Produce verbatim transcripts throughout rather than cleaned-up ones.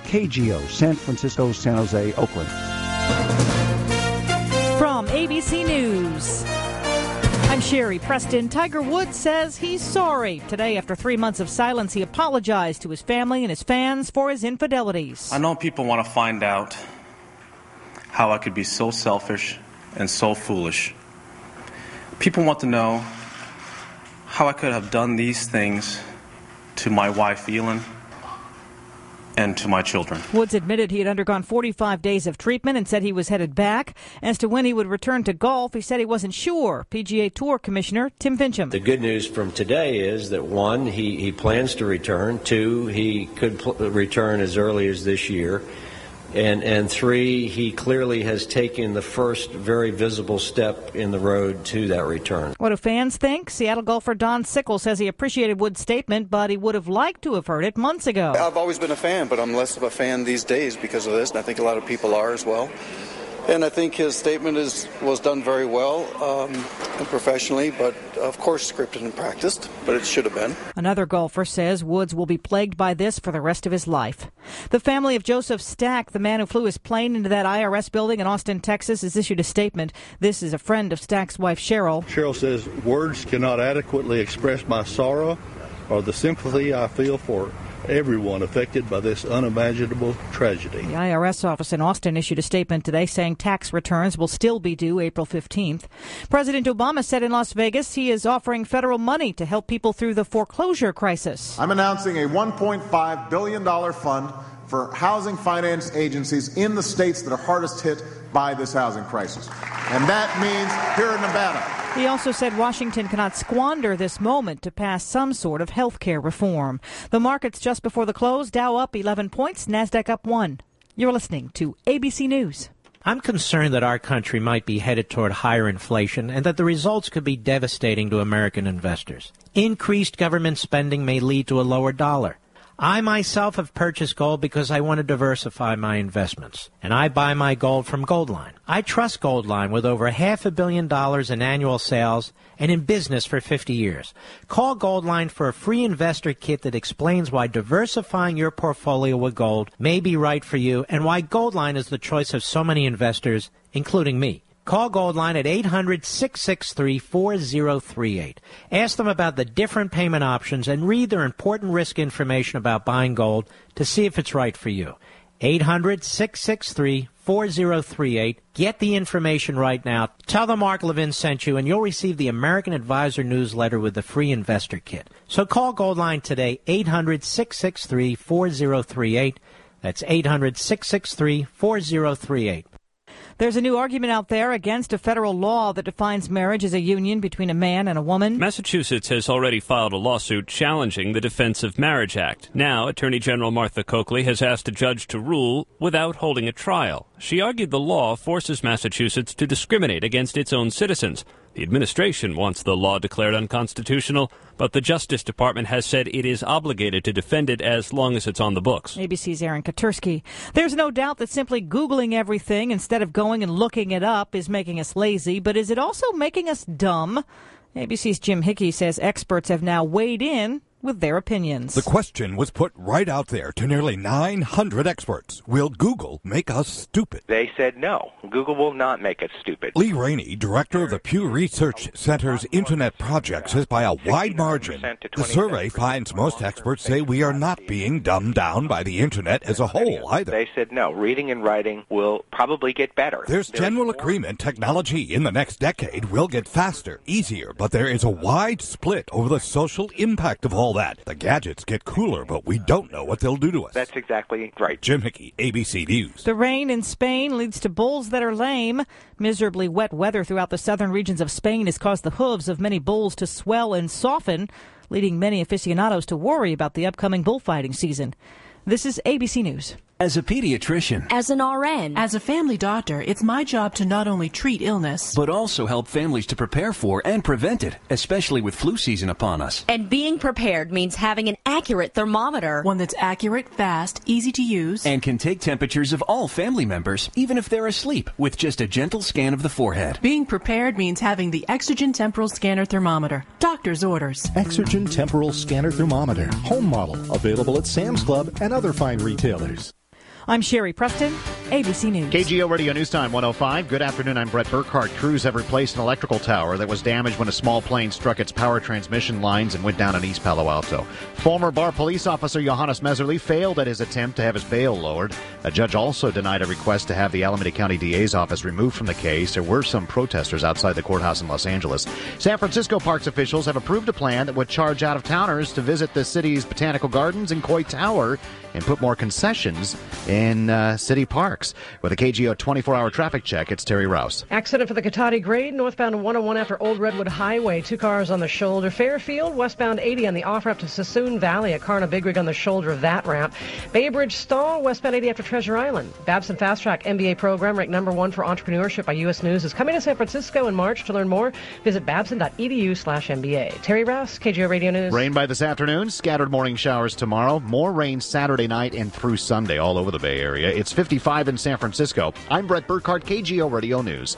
K G O, San Francisco, San Jose, Oakland. From A B C News, I'm Sherry Preston. Tiger Woods says he's sorry. Today, after three months of silence, he apologized to his family and his fans for his infidelities. I know people want to find out how I could be so selfish and so foolish. People want to know how I could have done these things to my wife, Elin, and to my children. Woods admitted he had undergone forty-five days of treatment and said he was headed back. As to when he would return to golf, he said he wasn't sure. P G A Tour Commissioner Tim Finchem. The good news from today is that, one, he, he plans to return. Two, he could pl- return as early as this year. And, and three, he clearly has taken the first very visible step in the road to that return. What do fans think? Seattle golfer Don Sickle says he appreciated Woods' statement, but he would have liked to have heard it months ago. I've always been a fan, but I'm less of a fan these days because of this, and I think a lot of people are as well. And I think his statement is was done very well um, and professionally, but of course scripted and practiced, but it should have been. Another golfer says Woods will be plagued by this for the rest of his life. The family of Joseph Stack, the man who flew his plane into that I R S building in Austin, Texas, has issued a statement. This is a friend of Stack's wife, Cheryl. Cheryl says, words cannot adequately express my sorrow or the sympathy I feel for everyone affected by this unimaginable tragedy. The I R S office in Austin issued a statement today saying tax returns will still be due April fifteenth. President Obama said in Las Vegas he is offering federal money to help people through the foreclosure crisis. I'm announcing a one point five billion dollars fund for housing finance agencies in the states that are hardest hit by this housing crisis. And that means here in Nevada. He also said Washington cannot squander this moment to pass some sort of health care reform. The markets just before the close, Dow up eleven points, NASDAQ up one. You're listening to A B C News. I'm concerned that our country might be headed toward higher inflation and that the results could be devastating to American investors. Increased government spending may lead to a lower dollar. I myself have purchased gold because I want to diversify my investments, and I buy my gold from Goldline. I trust Goldline with over half a billion dollars in annual sales and in business for fifty years. Call Goldline for a free investor kit that explains why diversifying your portfolio with gold may be right for you and why Goldline is the choice of so many investors, including me. Call Goldline at eight hundred, six six three, four zero three eight. Ask them about the different payment options and read their important risk information about buying gold to see if it's right for you. eight hundred, six six three, four zero three eight. Get the information right now. Tell them Mark Levin sent you, and you'll receive the American Advisor newsletter with the free investor kit. So call Goldline today, eight hundred, six six three, four zero three eight. That's eight hundred, six six three, four zero three eight. There's a new argument out there against a federal law that defines marriage as a union between a man and a woman. Massachusetts has already filed a lawsuit challenging the Defense of Marriage Act. Now, Attorney General Martha Coakley has asked a judge to rule without holding a trial. She argued the law forces Massachusetts to discriminate against its own citizens. The administration wants the law declared unconstitutional, but the Justice Department has said it is obligated to defend it as long as it's on the books. A B C's Aaron Katursky. There's no doubt that simply Googling everything instead of going and looking it up is making us lazy, but is it also making us dumb? A B C's Jim Hickey says experts have now weighed in with their opinions. The question was put right out there to nearly nine hundred experts. Will Google make us stupid? They said no. Google will not make us stupid. Lee Rainey, director of the Pew Research Center's Internet Project, says by a wide margin, the survey finds most experts say we are not being dumbed down by the Internet as a whole either. They said no. Reading and writing will probably get better. There's general agreement technology in the next decade will get faster, easier, but there is a wide split over the social impact of all that. The gadgets get cooler, but we don't know what they'll do to us. That's exactly right. Jim Hickey, A B C News. The rain in Spain leads to bulls that are lame. Miserably wet weather throughout the southern regions of Spain has caused the hooves of many bulls to swell and soften, leading many aficionados to worry about the upcoming bullfighting season. This is A B C News. As a pediatrician, as an R N, as a family doctor, it's my job to not only treat illness, but also help families to prepare for and prevent it, especially with flu season upon us. And being prepared means having an accurate thermometer. One that's accurate, fast, easy to use, and can take temperatures of all family members, even if they're asleep, with just a gentle scan of the forehead. Being prepared means having the Exergen Temporal Scanner Thermometer. Doctor's orders. Exergen Temporal Scanner Thermometer. Home model. Available at Sam's Club and other fine retailers. I'm Sherry Preston, A B C News. K G O Radio News Time one oh five. Good afternoon. I'm Brett Burkhardt. Crews have replaced an electrical tower that was damaged when a small plane struck its power transmission lines and went down in East Palo Alto. Former Bar police officer Johannes Meserly failed at his attempt to have his bail lowered. A judge also denied a request to have the Alameda County D A's office removed from the case. There were some protesters outside the courthouse in Los Angeles. San Francisco Parks officials have approved a plan that would charge out-of-towners to visit the city's botanical gardens and Coy Tower and put more concessions in uh, city parks. With a K G O twenty-four hour traffic check, it's Terry Rouse. Accident for the Cotati grade, northbound one oh one after Old Redwood Highway. Two cars on the shoulder. Fairfield, westbound eighty on the off-ramp to Sassoon Valley. A car and a big rig on the shoulder of that ramp. Bay Bridge stall, westbound eighty after Treasure Island. Babson Fast Track M B A program, ranked number one for entrepreneurship by U S News, is coming to San Francisco in March. To learn more, visit babson.edu slash MBA. Terry Rouse, K G O Radio News. Rain by this afternoon, scattered morning showers tomorrow. More rain Saturday night and through Sunday all over the Bay Area. It's fifty-five in San Francisco. I'm Brett Burkhardt, K G O Radio News.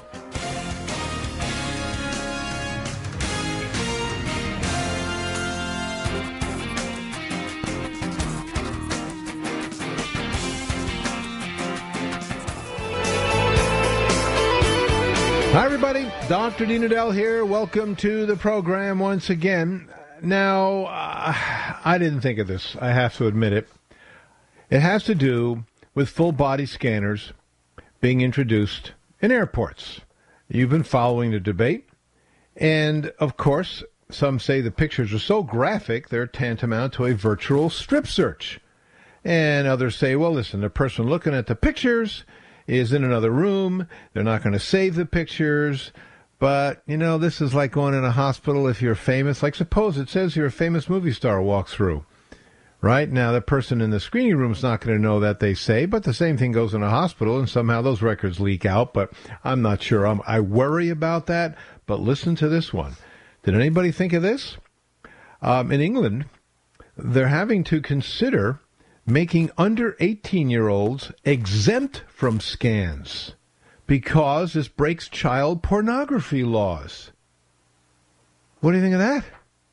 Hi, everybody. Doctor Dean Udell here. Welcome to the program once again. Now, uh, I didn't think of this. I have to admit it. It has to do with full-body scanners being introduced in airports. You've been following the debate, and, of course, some say the pictures are so graphic they're tantamount to a virtual strip search. And others say, well, listen, the person looking at the pictures is in another room. They're not going to save the pictures. But, you know, this is like going in a hospital if you're famous. Like, suppose it says you're a famous movie star walks through. Right? Now, the person in the screening room is not going to know that, they say, but the same thing goes in a hospital, and somehow those records leak out, but I'm not sure. I'm, I worry about that, but listen to this one. Did anybody think of this? Um, in England, they're having to consider making under eighteen-year-olds exempt from scans because this breaks child pornography laws. What do you think of that?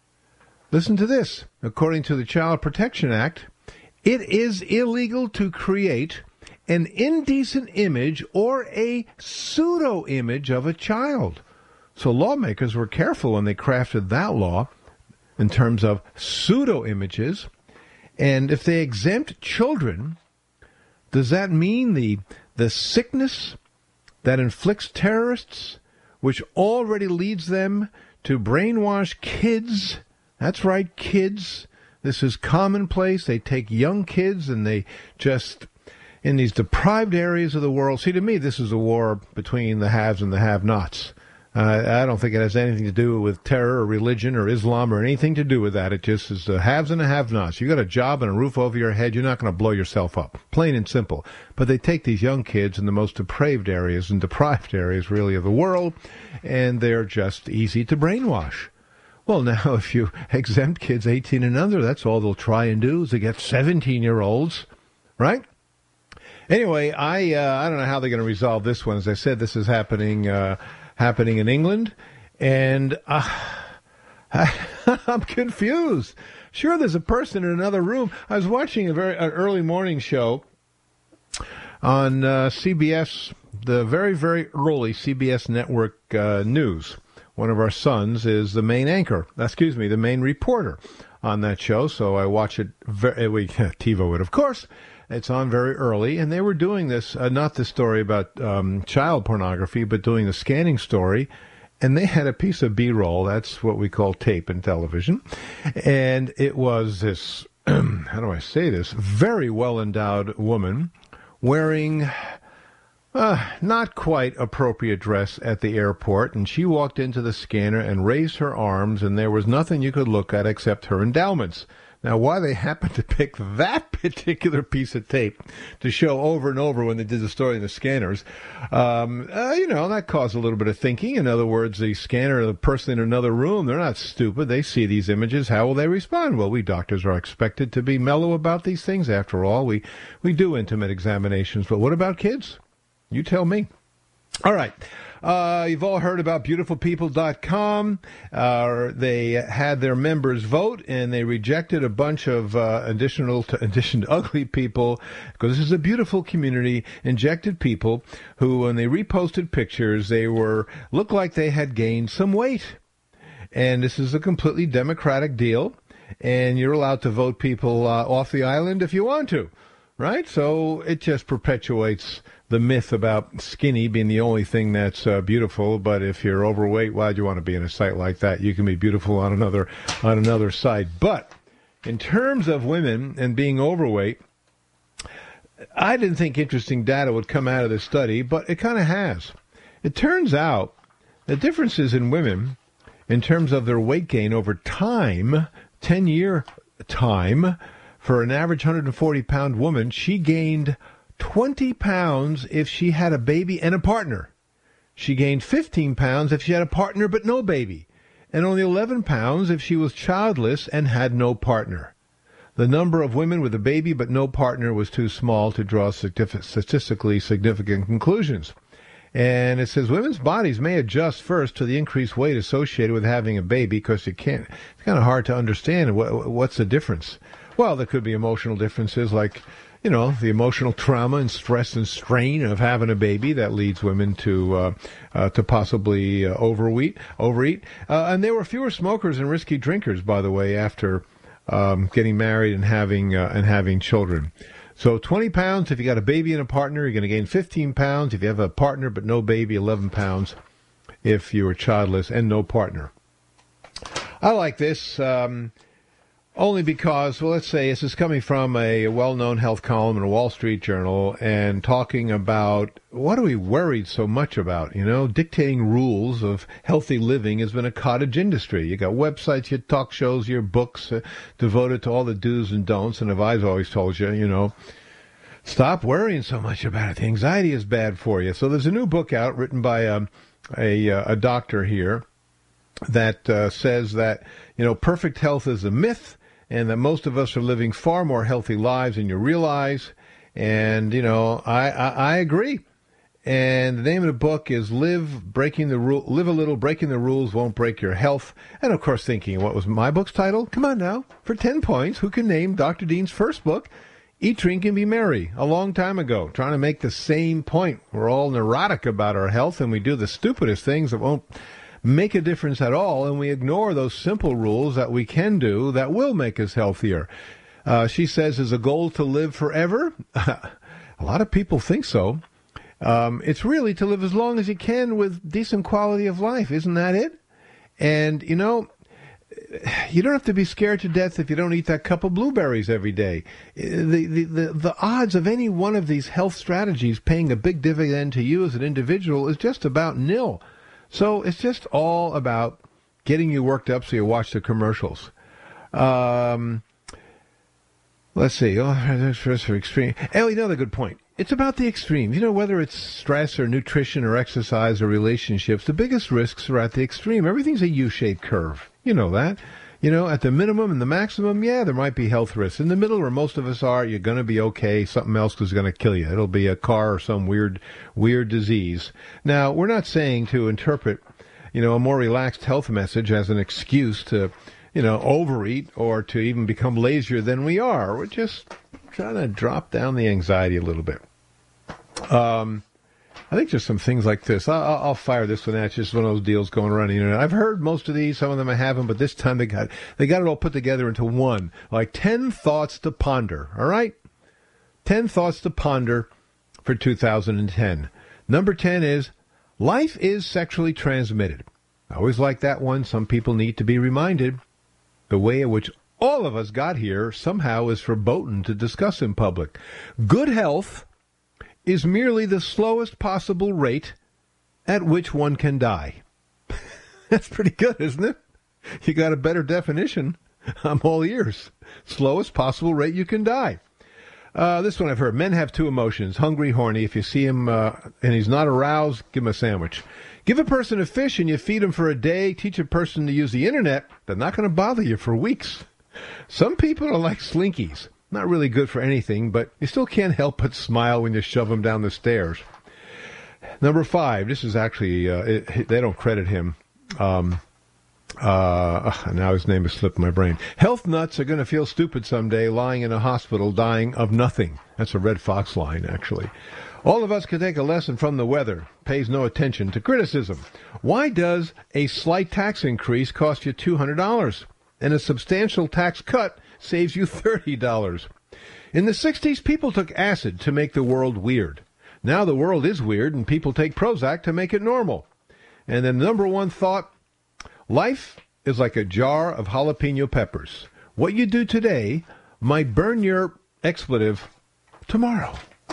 Listen to this. According to the Child Protection Act, it is illegal to create an indecent image or a pseudo-image of a child. So lawmakers were careful when they crafted that law in terms of pseudo-images. And if they exempt children, does that mean the the sickness that inflicts terrorists, which already leads them to brainwash kids? That's right, kids. This is commonplace. They take young kids and they just, in these deprived areas of the world. See, to me, this is a war between the haves and the have-nots. Uh, I don't think it has anything to do with terror or religion or Islam or anything to do with that. It just is the haves and the have-nots. You got a job and a roof over your head, you're not going to blow yourself up. Plain and simple. But they take these young kids in the most depraved areas and deprived areas, really, of the world, and they're just easy to brainwash. Well, now, if you exempt kids eighteen and under, that's all they'll try and do is to get seventeen-year-olds, right? Anyway, I uh, I don't know how they're going to resolve this one. As I said, this is happening uh, happening in England, and uh, I, I'm confused. Sure, there's a person in another room. I was watching a very an early morning show on uh, C B S, the very, very early C B S network uh, news. One of our sons is the main anchor, excuse me, the main reporter on that show. So I watch it, very, we TiVo it, of course. It's on very early. And they were doing this, uh, not the story about um, child pornography, but doing the scanning story. And they had a piece of B-roll. That's what we call tape in television. And it was this, how do I say this, very well-endowed woman wearing Uh, not quite appropriate dress at the airport, and she walked into the scanner and raised her arms, and there was nothing you could look at except her endowments. Now, why they happened to pick that particular piece of tape to show over and over when they did the story in the scanners, um, uh, you know, that caused a little bit of thinking. In other words, the scanner, the person in another room, they're not stupid. They see these images. How will they respond? Well, we doctors are expected to be mellow about these things. After all, we, we do intimate examinations. But what about kids? You tell me. All right. Uh, you've all heard about beautiful people dot com. Uh, they had their members vote, and they rejected a bunch of uh, additional, to, addition to ugly people, because this is a beautiful community, injected people who, when they reposted pictures, they were looked like they had gained some weight. And this is a completely democratic deal, and you're allowed to vote people uh, off the island if you want to, right? So it just perpetuates the myth about skinny being the only thing that's uh, beautiful. But if you're overweight, why'd you want to be in a site like that? You can be beautiful on another on another site. But in terms of women and being overweight, I didn't think interesting data would come out of this study, but it kind of has. It turns out the differences in women in terms of their weight gain over time, ten-year time, for an average one hundred forty pound woman, she gained twenty pounds if she had a baby and a partner. She gained fifteen pounds if she had a partner but no baby, and only eleven pounds if she was childless and had no partner. The number of women with a baby but no partner was too small to draw statistically significant conclusions. And it says women's bodies may adjust first to the increased weight associated with having a baby, because you can't, it's kind of hard to understand what, what's the difference. Well, there could be emotional differences like, you know, the emotional trauma and stress and strain of having a baby that leads women to uh, uh, to possibly uh, overeat. Overeat, uh, and there were fewer smokers and risky drinkers, by the way, after um, getting married and having uh, and having children. So twenty pounds if you got a baby and a partner. You're going to gain fifteen pounds if you have a partner but no baby. eleven pounds if you are childless and no partner. I like this. Um, Only because, well, let's say this is coming from a well-known health column in a Wall Street Journal, and talking about what are we worried so much about? You know, dictating rules of healthy living has been a cottage industry. You got websites, your talk shows, your books uh, devoted to all the do's and don'ts. And I've always told you, you know, stop worrying so much about it. The anxiety is bad for you. So there's a new book out written by a a, a doctor here that uh, says that, you know, perfect health is a myth, and that most of us are living far more healthy lives than you realize. And, you know, I, I, I agree. And the name of the book is Live Breaking the Rule, Live a Little, Breaking the Rules Won't Break Your Health. And, of course, thinking, what was my book's title? Come on now. For ten points, who can name Doctor Dean's first book, Eat, Drink, and Be Merry, a long time ago, trying to make the same point. We're all neurotic about our health, and we do the stupidest things that won't make a difference at all, and we ignore those simple rules that we can do that will make us healthier. Uh, she says, is a goal to live forever? A lot of people think so. Um, it's really to live as long as you can with decent quality of life. Isn't that it? And, you know, you don't have to be scared to death if you don't eat that cup of blueberries every day. The, the, the, the odds of any one of these health strategies paying a big dividend to you as an individual is just about nil. So it's just all about getting you worked up so you watch the commercials. Um, let's see. Oh, stress for extreme. Oh, another good point. It's about the extremes. You know, whether it's stress or nutrition or exercise or relationships, the biggest risks are at the extreme. Everything's a U-shaped curve. You know that. You know, at the minimum and the maximum, yeah, there might be health risks. In the middle, where most of us are, you're going to be okay. Something else is going to kill you. It'll be a car or some weird, weird disease. Now, we're not saying to interpret, you know, a more relaxed health message as an excuse to, you know, overeat or to even become lazier than we are. We're just trying to drop down the anxiety a little bit. Um, I think just some things like this. I'll, I'll fire this one at you. It's just one of those deals going around the internet. I've heard most of these. Some of them I haven't, but this time they got they got it all put together into one. Like ten thoughts to ponder. All right, ten thoughts to ponder for two thousand ten. Number ten is life is sexually transmitted. I always like that one. Some people need to be reminded the way in which all of us got here somehow is verboten to discuss in public. Good health is merely the slowest possible rate at which one can die. That's pretty good, isn't it? You got a better definition. I'm all ears. Slowest possible rate you can die. Uh, this one I've heard. Men have two emotions, hungry, horny. If you see him uh, and he's not aroused, give him a sandwich. Give a person a fish and you feed him for a day. Teach a person to use the internet. They're not going to bother you for weeks. Some people are like slinkies. Not really good for anything, but you still can't help but smile when you shove them down the stairs. Number five, this is actually, uh, it, they don't credit him. Um, uh, now his name has slipped my brain. Health nuts are going to feel stupid someday lying in a hospital dying of nothing. That's a Red Fox line, actually. All of us can take a lesson from the weather. Pays no attention to criticism. Why does a slight tax increase cost you two hundred dollars and a substantial tax cut saves you thirty dollars? In the sixties, people took acid to make the world weird. Now the world is weird and people take Prozac to make it normal. And the number one thought, life is like a jar of jalapeno peppers. What you do today might burn your expletive tomorrow.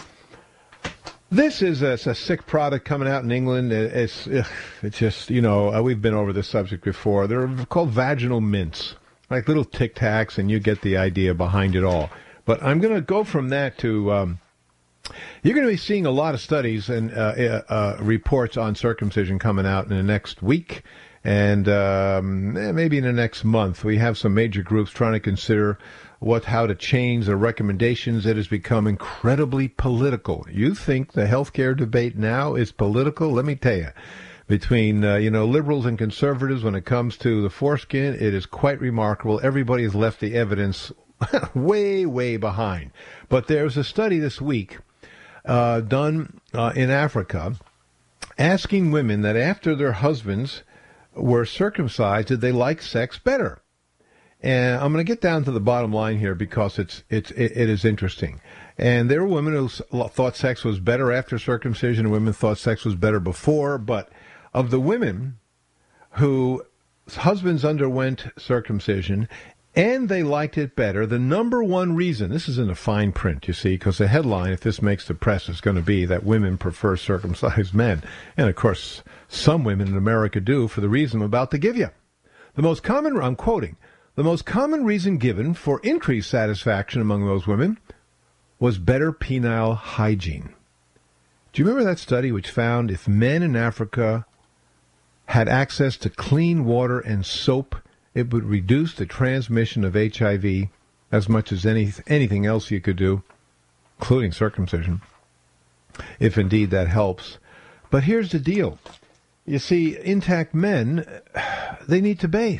This is a, a sick product coming out in England. It's, it's just, you know, we've been over this subject before. They're called vaginal mints, like little Tic Tacs, and you get the idea behind it all. But I'm going to go from that to, um, you're going to be seeing a lot of studies and uh, uh, reports on circumcision coming out in the next week and um, maybe in the next month. We have some major groups trying to consider what, how to change the recommendations. It has become incredibly political. You think the healthcare debate now is political? Let me tell you, between uh, you know liberals and conservatives, when it comes to the foreskin, it is quite remarkable. Everybody has left the evidence way, way behind. But there's a study this week uh, done uh, in Africa asking women that after their husbands were circumcised, did they like sex better? And I'm going to get down to the bottom line here because it's it's it, it is interesting. And there were women who thought sex was better after circumcision, and women thought sex was better before. But of the women whose husbands underwent circumcision and they liked it better, the number one reason, this is in the fine print, you see, because the headline, if this makes the press, is going to be that women prefer circumcised men. And, of course, some women in America do for the reason I'm about to give you. The most common, I'm quoting, the most common reason given for increased satisfaction among those women was better penile hygiene. Do you remember that study which found if men in Africa had access to clean water and soap, it would reduce the transmission of H I V as much as any, anything else you could do, including circumcision, if indeed that helps. But here's the deal. You see, intact men, they need to bathe.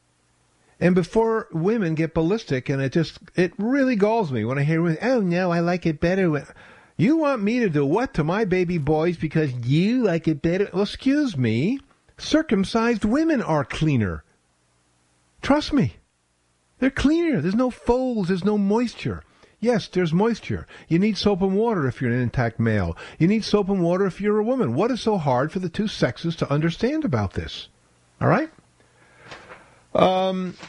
And before women get ballistic, and it just, it really galls me when I hear women, oh no, I like it better when... You want me to do what to my baby boys because you like it better? Well, excuse me, circumcised women are cleaner. Trust me. They're cleaner. There's no folds. There's no moisture. Yes, there's moisture. You need soap and water if you're an intact male. You need soap and water if you're a woman. What is so hard for the two sexes to understand about this? All right? Um,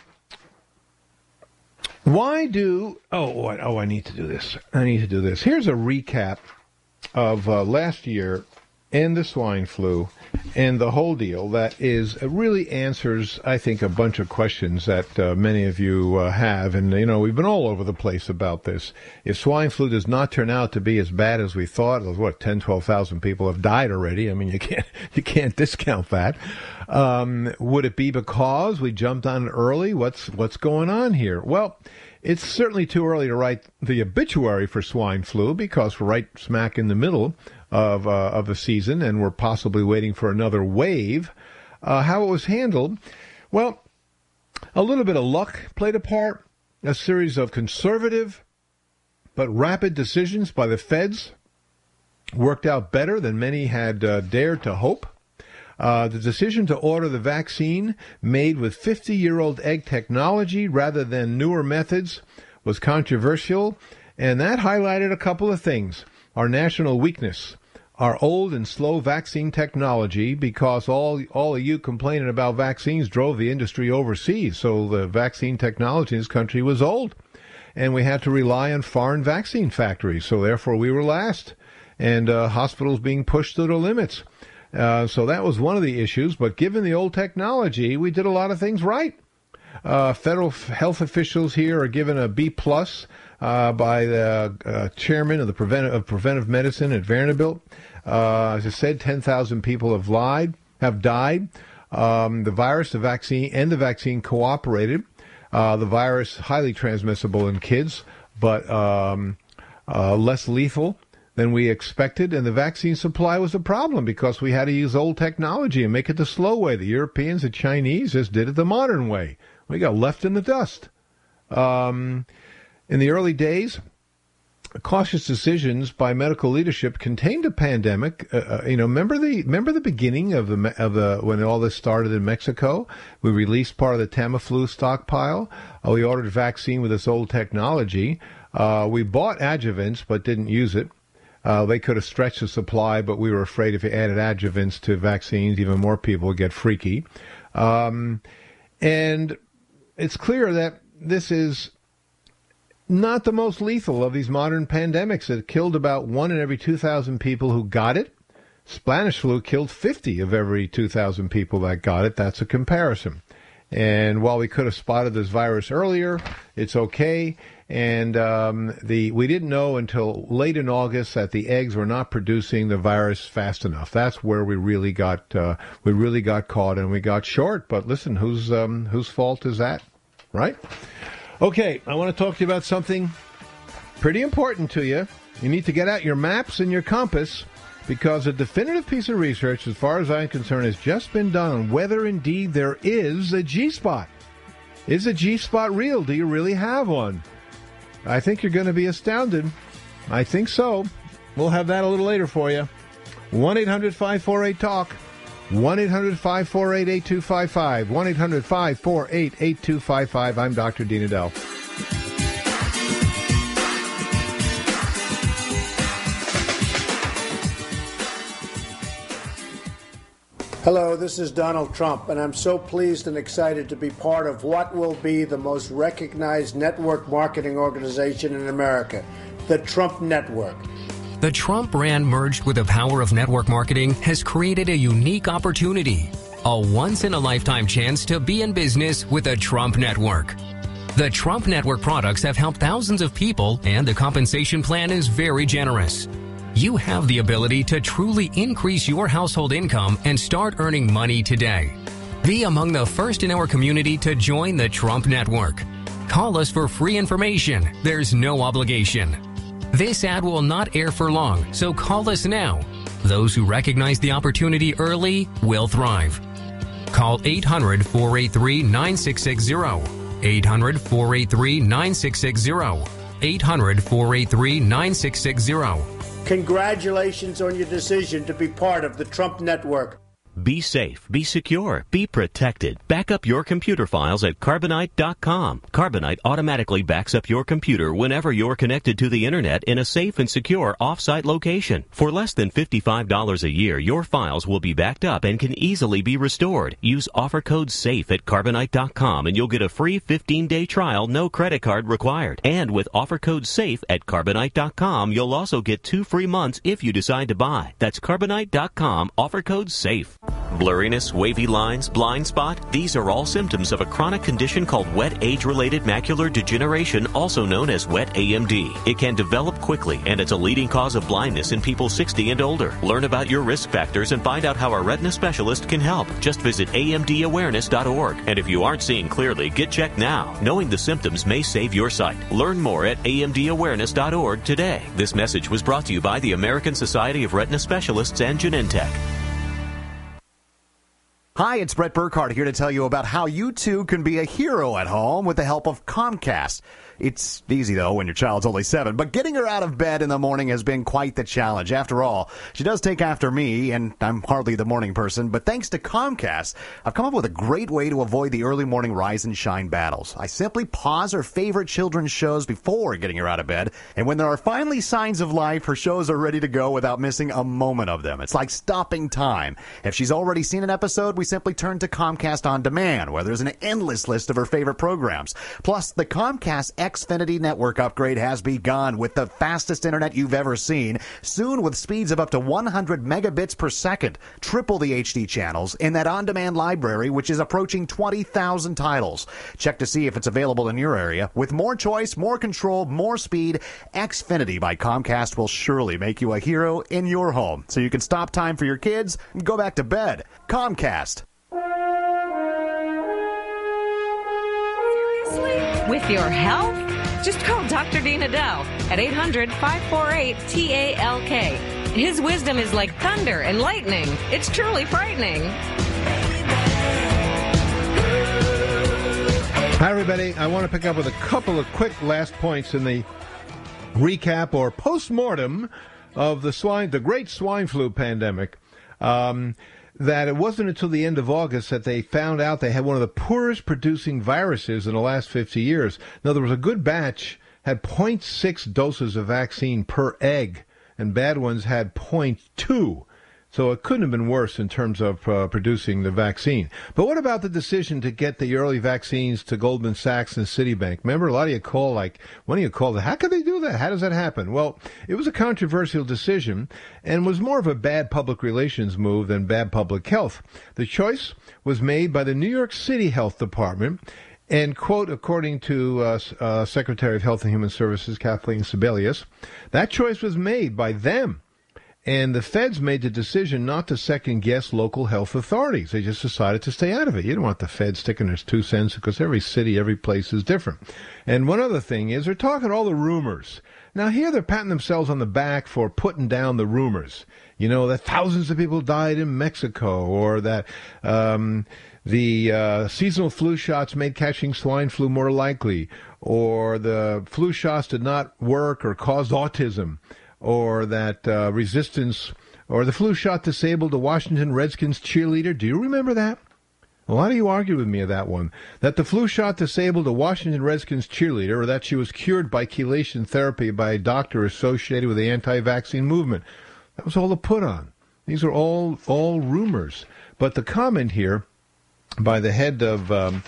why do... Oh, what, oh, I need to do this. I need to do this. Here's a recap of uh, last year and the swine flu and the whole deal that is uh, really answers, I think, a bunch of questions that uh, many of you uh, have. And, you know, we've been all over the place about this. If swine flu does not turn out to be as bad as we thought, what, ten, twelve thousand people have died already. I mean, you can't, you can't discount that. Um, would it be because we jumped on it early? What's, what's going on here? Well, it's certainly too early to write the obituary for swine flu because we're right smack in the middle of uh, of the season, and we're possibly waiting for another wave. Uh, how it was handled, well, a little bit of luck played a part, a series of conservative but rapid decisions by the feds worked out better than many had uh, dared to hope. Uh, the decision to order the vaccine made with fifty-year-old egg technology rather than newer methods was controversial, and that highlighted a couple of things. Our national weakness, our old and slow vaccine technology, because all all of you complaining about vaccines drove the industry overseas. So the vaccine technology in this country was old, and we had to rely on foreign vaccine factories. So therefore we were last, and uh, hospitals being pushed to their limits. Uh, so that was one of the issues. But given the old technology, we did a lot of things right. Uh, federal f- health officials here are given a B plus uh, by the uh, chairman of the Prevent- of preventive medicine at Vanderbilt. Uh, as I said, ten thousand people have lied, have died. Um, the virus, the vaccine, and the vaccine cooperated. Uh, the virus highly transmissible in kids, but um, uh, less lethal than we expected, and the vaccine supply was a problem because we had to use old technology and make it the slow way. The Europeans, the Chinese just did it the modern way. We got left in the dust. Um, in the early days, cautious decisions by medical leadership contained a pandemic. Uh, uh, you know, remember the remember the beginning of the of the when all this started in Mexico. We released part of the Tamiflu stockpile. Uh, we ordered vaccine with this old technology. Uh, we bought adjuvants but didn't use it. Uh, they could have stretched the supply, but we were afraid if you added adjuvants to vaccines, even more people would get freaky. Um, and it's clear that this is not the most lethal of these modern pandemics. It killed about one in every two thousand people who got it. Spanish flu killed fifty of every two thousand people that got it. That's a comparison. And while we could have spotted this virus earlier, it's okay. And um, the we didn't know until late in August that the eggs were not producing the virus fast enough. That's where we really got uh, we really got caught, and we got short. But listen, whose um, whose fault is that, right? Okay, I want to talk to you about something pretty important to you. You need to get out your maps and your compass, because a definitive piece of research, as far as I'm concerned, has just been done on whether indeed there is a G-spot. Is a G-spot real? Do you really have one? I think you're going to be astounded. I think so. We'll have that a little later for you. one eight hundred five four eight talk. one eight hundred five four eight eight two five five. one eight hundred five four eight eight two five five. I'm Doctor Dean Edell. Hello, this is Donald Trump, and I'm so pleased and excited to be part of what will be the most recognized network marketing organization in America, the Trump Network. The Trump brand, merged with the power of network marketing, has created a unique opportunity, a once-in-a-lifetime chance to be in business with the Trump Network. The Trump Network products have helped thousands of people, and the compensation plan is very generous. You have the ability to truly increase your household income and start earning money today. Be among the first in our community to join the Trump Network. Call us for free information. There's no obligation. This ad will not air for long, so call us now. Those who recognize the opportunity early will thrive. Call eight hundred four eight three nine six six zero. eight hundred four eight three nine six six zero. eight hundred four eight three nine six six zero. Congratulations on your decision to be part of the Trump Network. Be safe, be secure, be protected. Back up your computer files at Carbonite dot com. Carbonite automatically backs up your computer whenever you're connected to the internet in a safe and secure off-site location. For less than fifty-five dollars a year, your files will be backed up and can easily be restored. Use offer code SAFE at Carbonite dot com and you'll get a free fifteen-day trial, no credit card required. And with offer code SAFE at Carbonite dot com, you'll also get two free months if you decide to buy. That's Carbonite dot com, offer code SAFE. Blurriness, wavy lines, blind spot, these are all symptoms of a chronic condition called wet age-related macular degeneration, also known as wet A M D. It can develop quickly, and it's a leading cause of blindness in people sixty and older. Learn about your risk factors and find out how a retina specialist can help. Just visit A M D awareness dot org. And if you aren't seeing clearly, get checked now. Knowing the symptoms may save your sight. Learn more at A M D awareness dot org today. This message was brought to you by the American Society of Retina Specialists and Genentech. Hi, it's Brett Burkhardt here to tell you about how you too can be a hero at home with the help of Comcast. It's easy, though, when your child's only seven, but getting her out of bed in the morning has been quite the challenge. After all, she does take after me, and I'm hardly the morning person, but thanks to Comcast, I've come up with a great way to avoid the early morning rise and shine battles. I simply pause her favorite children's shows before getting her out of bed, and when there are finally signs of life, her shows are ready to go without missing a moment of them. It's like stopping time. If she's already seen an episode, we simply turn to Comcast On Demand, where there's an endless list of her favorite programs. Plus, the Comcast Xfinity network upgrade has begun with the fastest internet you've ever seen, soon with speeds of up to one hundred megabits per second, triple the H D channels in that on-demand library, which is approaching twenty thousand titles. Check to see if it's available in your area. With more choice, more control, more speed, Xfinity by Comcast will surely make you a hero in your home, so you can stop time for your kids and go back to bed. Comcast. With your health? Just call Doctor Dean Adele at eight hundred, five four eight, T A L K. His wisdom is like thunder and lightning. It's truly frightening. Hi, everybody. I want to pick up with a couple of quick last points in the recap or post-mortem of the swine, the great swine flu pandemic. Um, that it wasn't until the end of August that they found out they had one of the poorest producing viruses in the last fifty years. Now, there was a good batch had zero point six doses of vaccine per egg, and bad ones had zero point two. So it couldn't have been worse in terms of uh, producing the vaccine. But what about the decision to get the early vaccines to Goldman Sachs and Citibank? Remember, a lot of you call, like, one of you called, how could they do that? How does that happen? Well, it was a controversial decision and was more of a bad public relations move than bad public health. The choice was made by the New York City Health Department. And, quote, according to uh, uh, Secretary of Health and Human Services, Kathleen Sebelius, that choice was made by them. And the feds made the decision not to second-guess local health authorities. They just decided to stay out of it. You don't want the feds sticking their two cents because every city, every place is different. And one other thing is they're talking all the rumors. Now, here they're patting themselves on the back for putting down the rumors. You know, that thousands of people died in Mexico, or that um, the uh, seasonal flu shots made catching swine flu more likely, or the flu shots did not work or caused autism, or that uh, resistance, or the flu shot disabled a Washington Redskins cheerleader. Do you remember that? A lot of you argued with me of that one. That the flu shot disabled a Washington Redskins cheerleader, or that she was cured by chelation therapy by a doctor associated with the anti-vaccine movement. That was all a put on. These are all all rumors. But the comment here by the head of, um,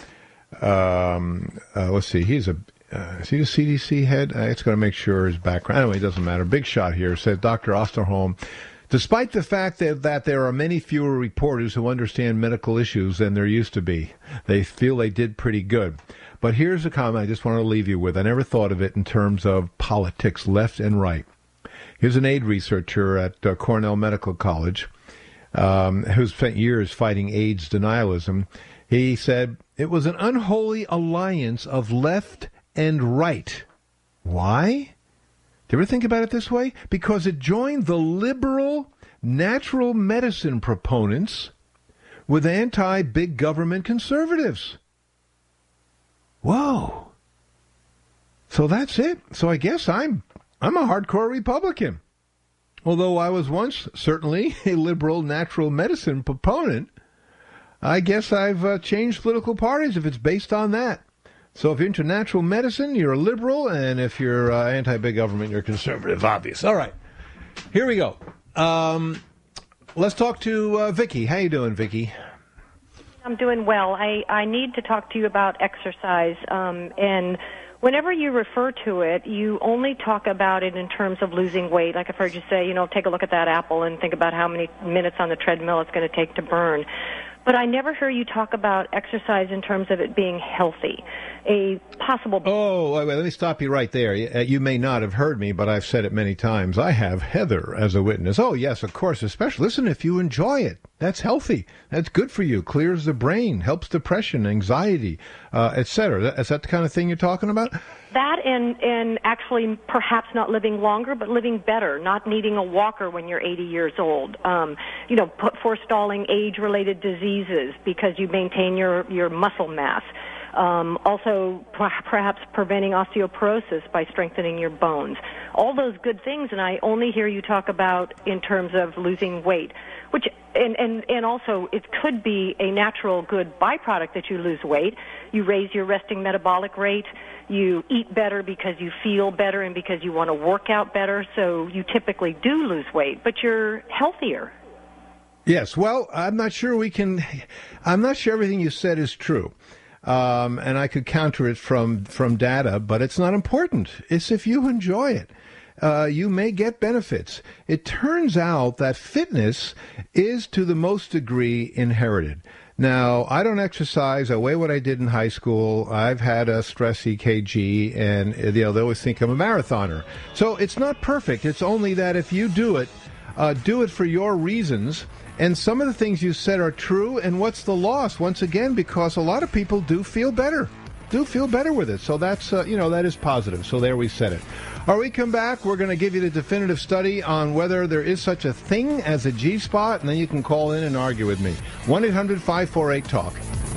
um, uh, let's see, he's a... Uh, is he the C D C head? Uh, it's going to make sure his background. Anyway, it doesn't matter. Big shot here, says Doctor Osterholm. Despite the fact that, that there are many fewer reporters who understand medical issues than there used to be, they feel they did pretty good. But here's a comment I just want to leave you with. I never thought of it in terms of politics, left and right. Here's an AIDS researcher at uh, Cornell Medical College um, who spent years fighting AIDS denialism. He said, it was an unholy alliance of left and right. Why? Do you ever think about it this way? Because it joined the liberal natural medicine proponents with anti-big government conservatives. Whoa. So that's it. So I guess I'm I'm a hardcore Republican. Although I was once certainly a liberal natural medicine proponent, I guess I've uh, changed political parties if it's based on that. So if you're into natural medicine, you're a liberal, and if you're uh, anti-big government, you're conservative, obvious. All right, here we go. Um, let's talk to uh, Vicki. How you doing, Vicki? I'm doing well. I, I need to talk to you about exercise, um, and whenever you refer to it, you only talk about it in terms of losing weight. Like I've heard you say, you know, take a look at that apple and think about how many minutes on the treadmill it's going to take to burn. But I never hear you talk about exercise in terms of it being healthy. A possible... Oh, wait, wait, let me stop you right there. You, uh, you may not have heard me, but I've said it many times. I have Heather as a witness. Oh, yes, of course, especially. Listen, if you enjoy it, that's healthy. That's good for you. Clears the brain, helps depression, anxiety, uh, et cetera. Is that the kind of thing you're talking about? That and, and actually perhaps not living longer, but living better, not needing a walker when you're eighty years old. Um, you know, forestalling age-related diseases because you maintain your, your muscle mass. Um, also, perhaps preventing osteoporosis by strengthening your bones. All those good things, and I only hear you talk about in terms of losing weight, which and, and, and also it could be a natural good byproduct that you lose weight. You raise your resting metabolic rate. You eat better because you feel better and because you want to work out better, so you typically do lose weight, but you're healthier. Yes, well, I'm not sure we can, I'm not sure everything you said is true. Um, and I could counter it from, from data, but it's not important. It's if you enjoy it. Uh, you may get benefits. It turns out that fitness is to the most degree inherited. Now, I don't exercise. I weigh what I did in high school. I've had a stress E K G, and you know, they always think I'm a marathoner. So it's not perfect. It's only that if you do it, uh, do it for your reasons. And some of the things you said are true, and what's the loss? Once again, because a lot of people do feel better. do feel better with it. So that's, uh, you know, that is positive. So there we said it. All right, we come back. We're going to give you the definitive study on whether there is such a thing as a G-spot, and then you can call in and argue with me. one eight hundred five four eight talk.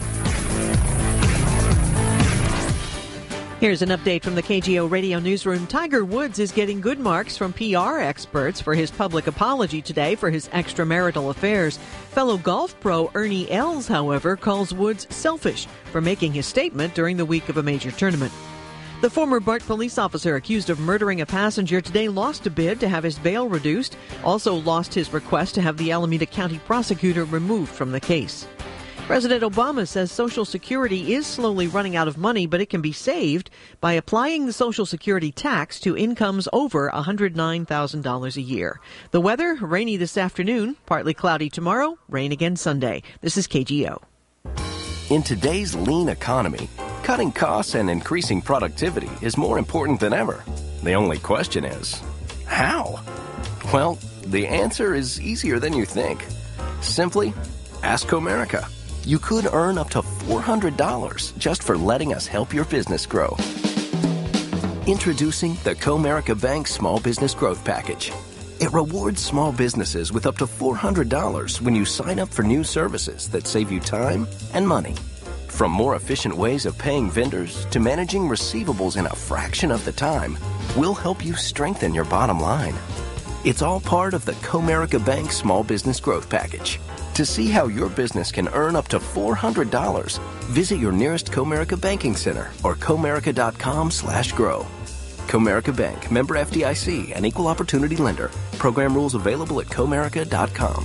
Here's an update from the K G O Radio Newsroom. Tiger Woods is getting good marks from P R experts for his public apology today for his extramarital affairs. Fellow golf pro Ernie Els, however, calls Woods selfish for making his statement during the week of a major tournament. The former BART police officer accused of murdering a passenger today lost a bid to have his bail reduced, also lost his request to have the Alameda County prosecutor removed from the case. President Obama says Social Security is slowly running out of money, but it can be saved by applying the Social Security tax to incomes over one hundred nine thousand dollars a year. The weather, rainy this afternoon, partly cloudy tomorrow, rain again Sunday. This is K G O. In today's lean economy, cutting costs and increasing productivity is more important than ever. The only question is, how? Well, the answer is easier than you think. Simply ask Comerica. You could earn up to four hundred dollars just for letting us help your business grow. Introducing the Comerica Bank Small Business Growth Package. It rewards small businesses with up to four hundred dollars when you sign up for new services that save you time and money. From more efficient ways of paying vendors to managing receivables in a fraction of the time, we'll help you strengthen your bottom line. It's all part of the Comerica Bank Small Business Growth Package. To see how your business can earn up to four hundred dollars, visit your nearest Comerica Banking Center or comerica.com slash grow. Comerica Bank, member F D I C, and equal opportunity lender. Program rules available at comerica dot com.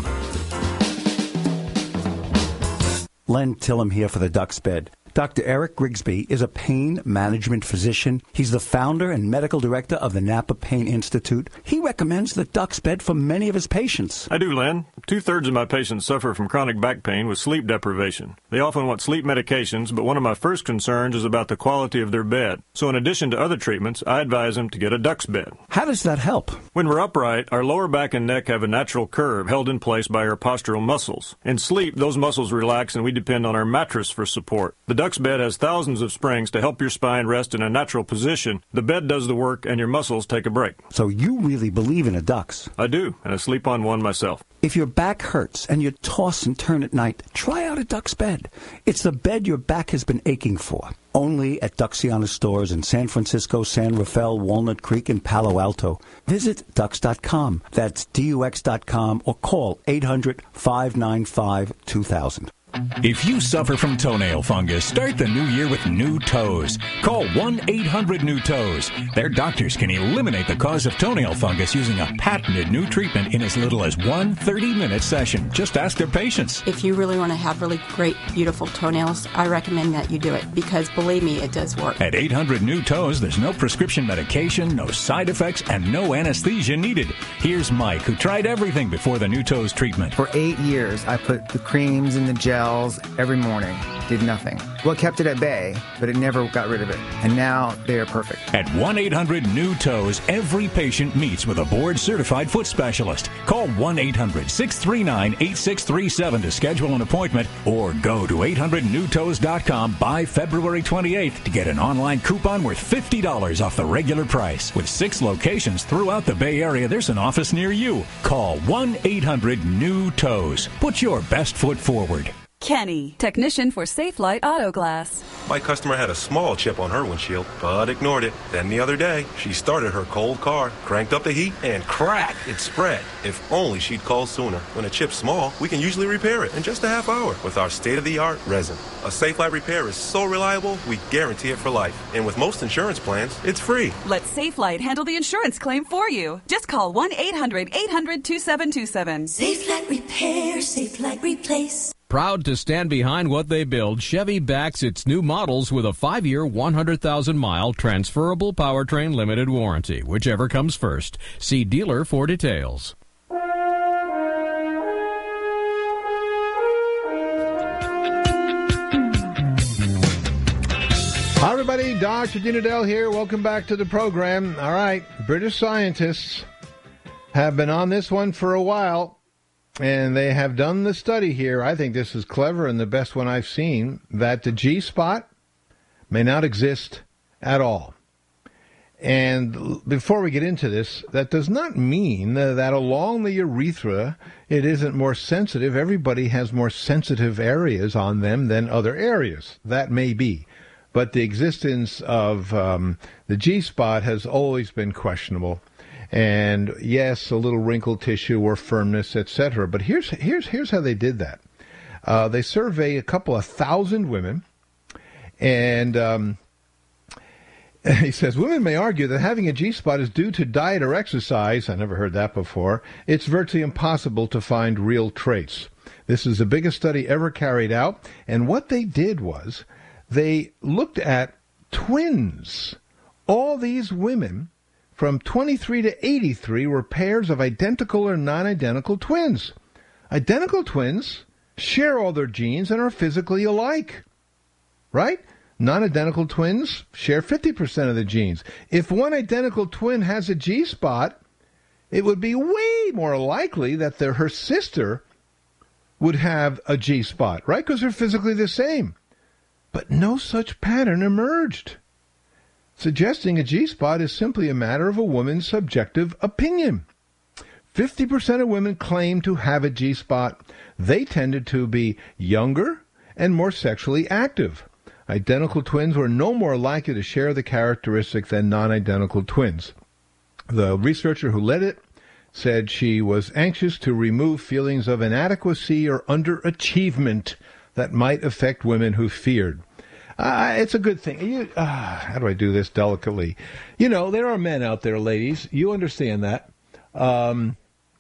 Len Tillum here for the Duck's Bed. Doctor Eric Grigsby is a pain management physician. He's the founder and medical director of the Napa Pain Institute. He recommends the Duck's Bed for many of his patients. I do, Len. Two-thirds of my patients suffer from chronic back pain with sleep deprivation. They often want sleep medications, but one of my first concerns is about the quality of their bed. So in addition to other treatments, I advise them to get a Duck's Bed. How does that help? When we're upright, our lower back and neck have a natural curve held in place by our postural muscles. In sleep, those muscles relax and we depend on our mattress for support. The Duck's Bed has thousands of springs to help your spine rest in a natural position. The bed does the work and your muscles take a break. So you really believe in a Duck's? I do, and I sleep on one myself. If your back hurts and you toss and turn at night, try out a Duck's Bed. It's the bed your back has been aching for. Only at Duxiana stores in San Francisco, San Rafael, Walnut Creek, and Palo Alto. Visit Dux dot com. That's D U X dot com or call eight hundred, five nine five, two thousand. If you suffer from toenail fungus, start the new year with New Toes. Call one eight hundred new toes. Their doctors can eliminate the cause of toenail fungus using a patented new treatment in as little as one thirty-minute session. Just ask their patients. If you really want to have really great, beautiful toenails, I recommend that you do it because, believe me, it does work. At eight hundred new toes, there's no prescription medication, no side effects, and no anesthesia needed. Here's Mike, who tried everything before the New Toes treatment. For eight years, I put the creams and the gel every morning. Did nothing. Well, it kept it at bay, but it never got rid of it. And now they are perfect. At one eight hundred new toes, every patient meets with a board-certified foot specialist. Call one eight hundred, six three nine, eight six three seven to schedule an appointment or go to eight hundred new toes dot com by February twenty-eighth to get an online coupon worth fifty dollars off the regular price. With six locations throughout the Bay Area, there's an office near you. Call one eight hundred new toes. Put your best foot forward. Kenny, technician for Safelite Auto Glass. My customer had a small chip on her windshield, but ignored it. Then the other day, she started her cold car, cranked up the heat, and crack, it spread. If only she'd called sooner. When a chip's small, we can usually repair it in just a half hour with our state-of-the-art resin. A Safelite repair is so reliable, we guarantee it for life. And with most insurance plans, it's free. Let Safelite handle the insurance claim for you. Just call one eight hundred, eight hundred, two seven two seven. Safelite Repair, Safelite Replace. Proud to stand behind what they build, Chevy backs its new models with a five-year, one hundred thousand mile transferable powertrain limited warranty, whichever comes first. See dealer for details. Hi, everybody. Doctor Dinadell here. Welcome back to the program. All right, British scientists have been on this one for a while. And they have done the study here. I think this is clever and the best one I've seen, that the G-spot may not exist at all. And before we get into this, that does not mean that along the urethra it isn't more sensitive. Everybody has more sensitive areas on them than other areas. That may be. But the existence of um, the G-spot has always been questionable. And yes, a little wrinkle tissue or firmness, et cetera. But here's here's here's how they did that. Uh, they surveyed a couple of thousand women, and um, he says, women may argue that having a G-spot is due to diet or exercise. I never heard that before. It's virtually impossible to find real traits. This is the biggest study ever carried out, and what they did was they looked at twins. All these women from twenty-three to eighty-three were pairs of identical or non-identical twins. Identical twins share all their genes and are physically alike, right? Non-identical twins share fifty percent of the genes. If one identical twin has a G-spot, it would be way more likely that their, her sister would have a G-spot, right? Because they're physically the same. But no such pattern emerged, suggesting a G-spot is simply a matter of a woman's subjective opinion. fifty percent of women claim to have a G-spot. They tended to be younger and more sexually active. Identical twins were no more likely to share the characteristic than non-identical twins. The researcher who led it said she was anxious to remove feelings of inadequacy or underachievement that might affect women who feared. Uh, it's a good thing. You, uh, how do I do this delicately? You know, there are men out there, ladies. You understand that. Um,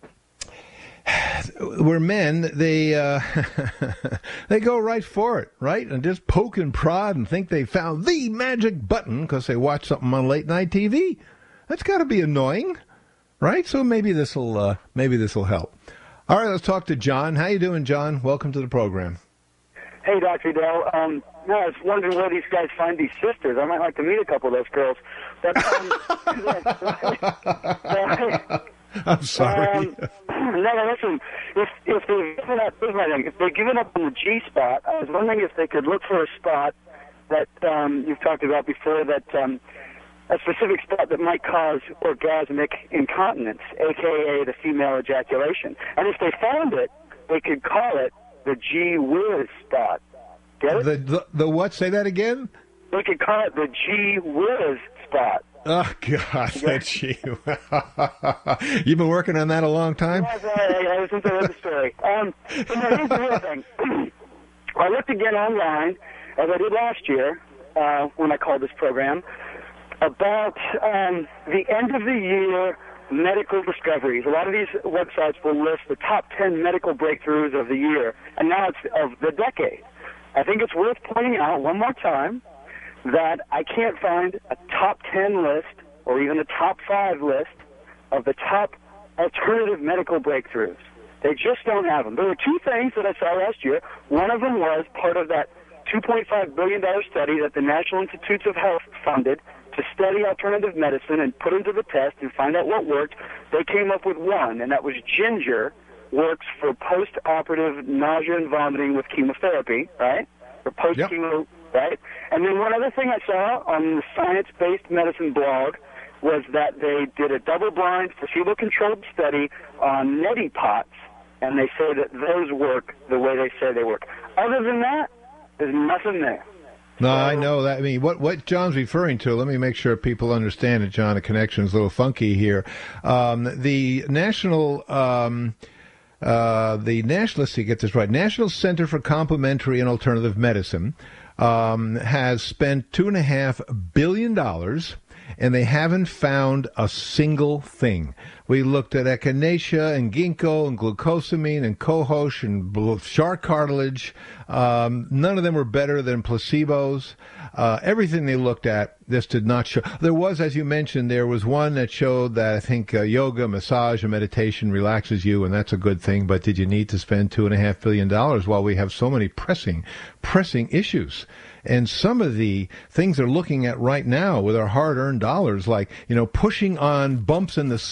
we're men, they uh, they go right for it, right? And just poke and prod and think they found the magic button because they watched something on late night T V. That's got to be annoying, right? So maybe this will uh, maybe this will help. All right, let's talk to John. How you doing, John? Welcome to the program. Hey, Doctor Dell. Um, no, I was wondering where these guys find these sisters. I might like to meet a couple of those girls. But um, I'm sorry. Um, no, listen. If if they've given up, if they've given up on the G spot, I was wondering if they could look for a spot that um, you've talked about before, that um, a specific spot that might cause orgasmic incontinence, aka the female ejaculation. And if they found it, they could call it the G whiz spot. Get it? The, the the what? Say that again. They could call it the G whiz spot. Oh, God, that's you. You've been working on that a long time? Yes, I, I listened to the story. Um, but now, here's the real thing. I looked again online, as I did last year, uh, when I called this program, about um, the end of the year medical discoveries. A lot of these websites will list the top ten medical breakthroughs of the year, and now it's of the decade. I think it's worth pointing out one more time that I can't find a top ten list or even a top five list of the top alternative medical breakthroughs. They just don't have them. There were two things that I saw last year. One of them was part of that two point five billion dollars study that the National Institutes of Health funded to study alternative medicine and put into the test and find out what worked. They came up with one, and that was ginger works for post-operative nausea and vomiting with chemotherapy, right? Or post-chemo, yep. Right? And then one other thing I saw on the Science-Based Medicine blog was that they did a double-blind, placebo-controlled study on neti pots, and they say that those work the way they say they work. Other than that, there's nothing there. No, I know that. I mean, what what John's referring to, let me make sure people understand it, John. The connection's a little funky here. Um, the National... Um, Uh, the National, let's see, get this right, National Center for Complementary and Alternative Medicine um, has spent two and a half billion dollars, and they haven't found a single thing. We looked at echinacea and ginkgo and glucosamine and cohosh and shark cartilage. Um, none of them were better than placebos. Uh, everything they looked at, this did not show. There was, as you mentioned, there was one that showed that I think uh, yoga, massage, and meditation relaxes you, and that's a good thing. But did you need to spend two and a half billion dollars while we have so many pressing, pressing issues? And some of the things they're looking at right now with our hard-earned dollars, like, you know, pushing on bumps in the skull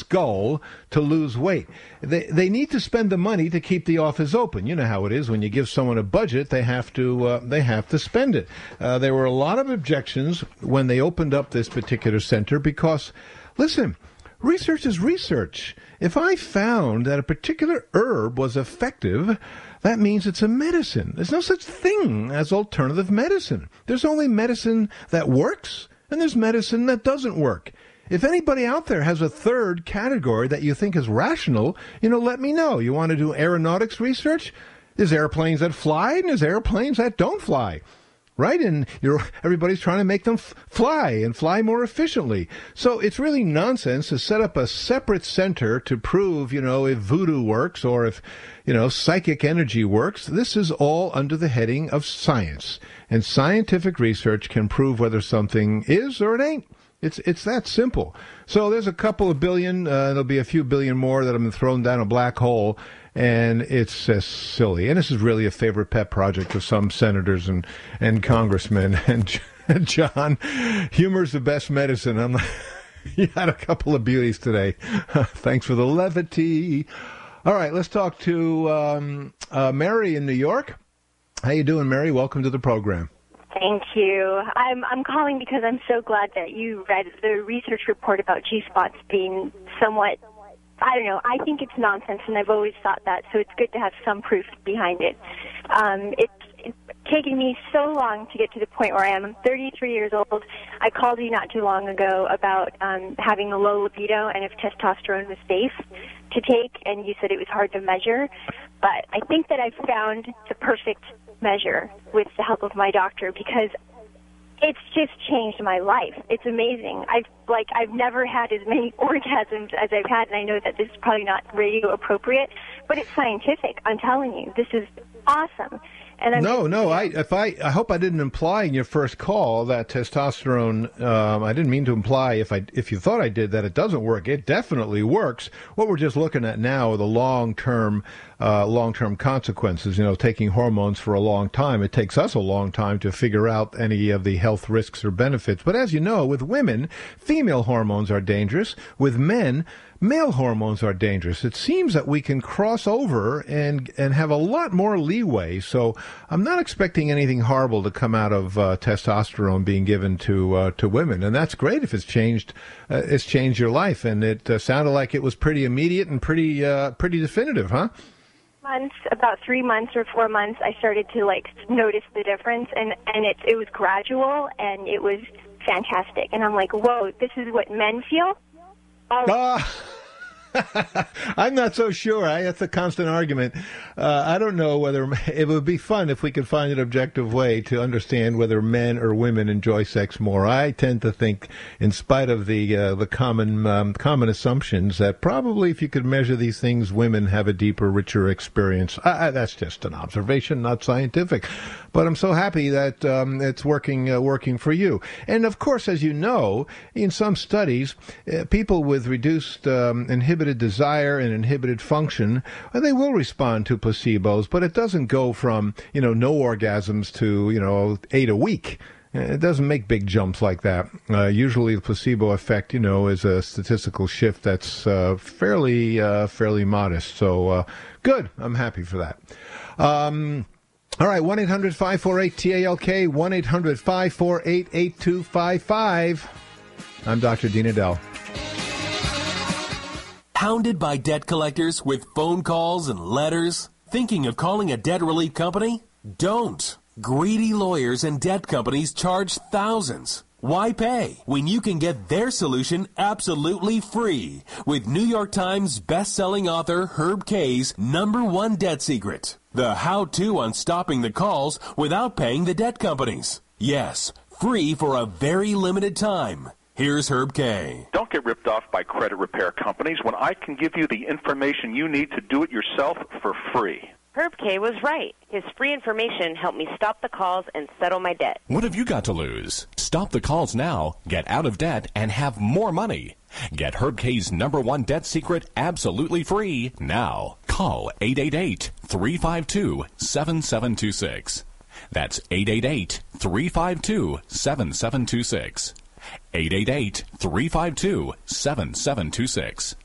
goal to lose weight. They they need to spend the money to keep the office open. You know how it is when you give someone a budget, they have to uh, they have to spend it. Uh, there were a lot of objections when they opened up this particular center because, listen, research is research. If I found that a particular herb was effective, that means it's a medicine. There's no such thing as alternative medicine. There's only medicine that works, and there's medicine that doesn't work. If anybody out there has a third category that you think is rational, you know, let me know. You want to do aeronautics research? There's airplanes that fly, and there's airplanes that don't fly. Right? And you're, everybody's trying to make them f- fly and fly more efficiently. So it's really nonsense to set up a separate center to prove, you know, if voodoo works or if, you know, psychic energy works. This is all under the heading of science. And scientific research can prove whether something is or it ain't. It's it's that simple. So there's a couple of billion, uh, there'll be a few billion more that have been thrown down a black hole. And it's uh, silly. And this is really a favorite pet project of some senators and, and congressmen. And John, humor's the best medicine. I'm like, you had a couple of beauties today. Thanks for the levity. All right, let's talk to um, uh, Mary in New York. How you doing, Mary? Welcome to the program. Thank you. I'm I'm calling because I'm so glad that you read the research report about G-spots being somewhat, I don't know, I think it's nonsense, and I've always thought that, so it's good to have some proof behind it. Um, it's, it's taken me so long to get to the point where I am. I'm thirty-three years old. I called you not too long ago about um, having a low libido and if testosterone was safe to take, and you said it was hard to measure. But I think that I've found the perfect measure with the help of my doctor, because it's just changed my life. It's amazing. I've like I've never had as many orgasms as I've had, and I know that this is probably not radio appropriate, but it's scientific. I'm telling you, this is awesome. And I'm no, just, no. I if I I hope I didn't imply in your first call that testosterone. Um, I didn't mean to imply if I if you thought I did that it doesn't work. It definitely works. What we're just looking at now are the long term. Uh, long-term consequences, you know, taking hormones for a long time. It takes us a long time to figure out any of the health risks or benefits. But as you know, with women, female hormones are dangerous. With men, male hormones are dangerous. It seems that we can cross over and and have a lot more leeway. So I'm not expecting anything horrible to come out of uh, testosterone being given to uh, to women, and that's great if it's changed. Uh, it's changed your life, and it uh, sounded like it was pretty immediate and pretty uh, pretty definitive, huh? Months, about three months or four months, I started to like notice the difference, and and it it was gradual and it was fantastic. And I'm like, whoa, this is what men feel. Oh. Ah. I'm not so sure. I, that's a constant argument. Uh, I don't know whether it would be fun if we could find an objective way to understand whether men or women enjoy sex more. I tend to think, in spite of the uh, the common um, common assumptions, that probably if you could measure these things, women have a deeper, richer experience. I, I, that's just an observation, not scientific. But I'm so happy that um, it's working uh, working for you. And of course, as you know, in some studies, uh, people with reduced um, inhibited desire and inhibited function, uh, they will respond to placebos, but it doesn't go from, you know, no orgasms to, you know, eight a week. It doesn't make big jumps like that. Uh, usually the placebo effect, you know, is a statistical shift that's uh, fairly uh, fairly modest. So uh, good. I'm happy for that. Um, all right, one eight hundred five four eight T A L K, one eight hundred five four eight eight two five five. I'm Doctor Dean Edell. Hounded by debt collectors with phone calls and letters? Thinking of calling a debt relief company? Don't. Greedy lawyers and debt companies charge thousands. Why pay when you can get their solution absolutely free with New York Times best-selling author Herb Kay's number one debt secret, the how-to on stopping the calls without paying the debt companies. Yes, free for a very limited time. Here's Herb Kay. Don't get ripped off by credit repair companies when I can give you the information you need to do it yourself for free. Herb Kay was right. His free information helped me stop the calls and settle my debt. What have you got to lose? Stop the calls now, get out of debt, and have more money. Get Herb Kay's number one debt secret absolutely free now. Call eight eight eight, three five two, seven seven two six. That's eight eight eight, three five two, seven seven two six. eight eight eight, three five two, seven seven two six.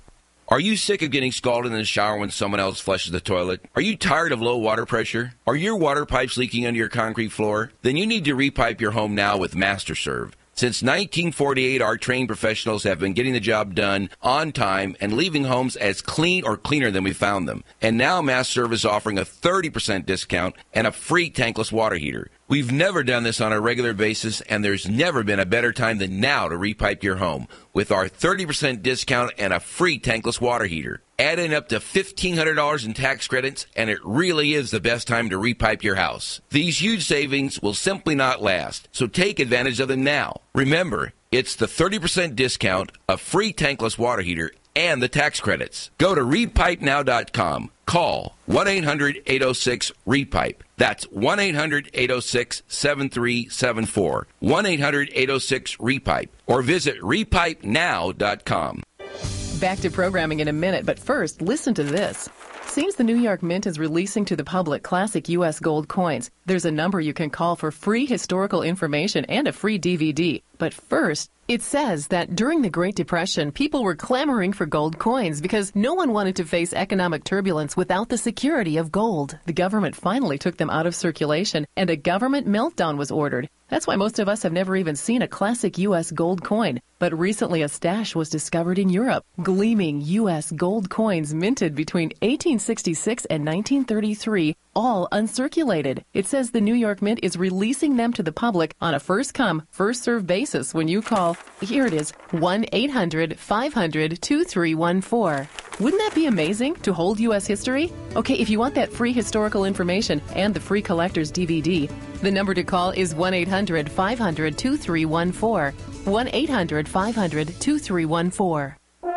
Are you sick of getting scalded in the shower when someone else flushes the toilet? Are you tired of low water pressure? Are your water pipes leaking under your concrete floor? Then you need to repipe your home now with MasterServe. Since nineteen forty-eight, our trained professionals have been getting the job done on time and leaving homes as clean or cleaner than we found them. And now MasterServe is offering a thirty percent discount and a free tankless water heater. We've never done this on a regular basis, and there's never been a better time than now to repipe your home with our thirty percent discount and a free tankless water heater. Add in up to fifteen hundred dollars in tax credits, and it really is the best time to repipe your house. These huge savings will simply not last, so take advantage of them now. Remember, it's the thirty percent discount, a free tankless water heater, and the tax credits. Go to repipe now dot com. Call one eight hundred eight oh six REPIPE. That's one eight hundred eight oh six seven three seven four. one eight hundred eight oh six REPIPE. Or visit repipe now dot com. Back to programming in a minute, but first, listen to this. Seems the New York Mint is releasing to the public classic U S gold coins. There's a number you can call for free historical information and a free D V D. But first, it says that during the Great Depression, people were clamoring for gold coins because no one wanted to face economic turbulence without the security of gold. The government finally took them out of circulation, and a government meltdown was ordered. That's why most of us have never even seen a classic U S gold coin. But recently a stash was discovered in Europe. Gleaming U S gold coins minted between eighteen sixty-six and nineteen thirty-three, all uncirculated. It says the New York Mint is releasing them to the public on a first-come, first-served basis when you call, here it is, one eight hundred five hundred two three one four. Wouldn't that be amazing to hold U S history? Okay, if you want that free historical information and the free collector's D V D, the number to call is one eight hundred five hundred two three one four. one eight hundred five hundred two three one four.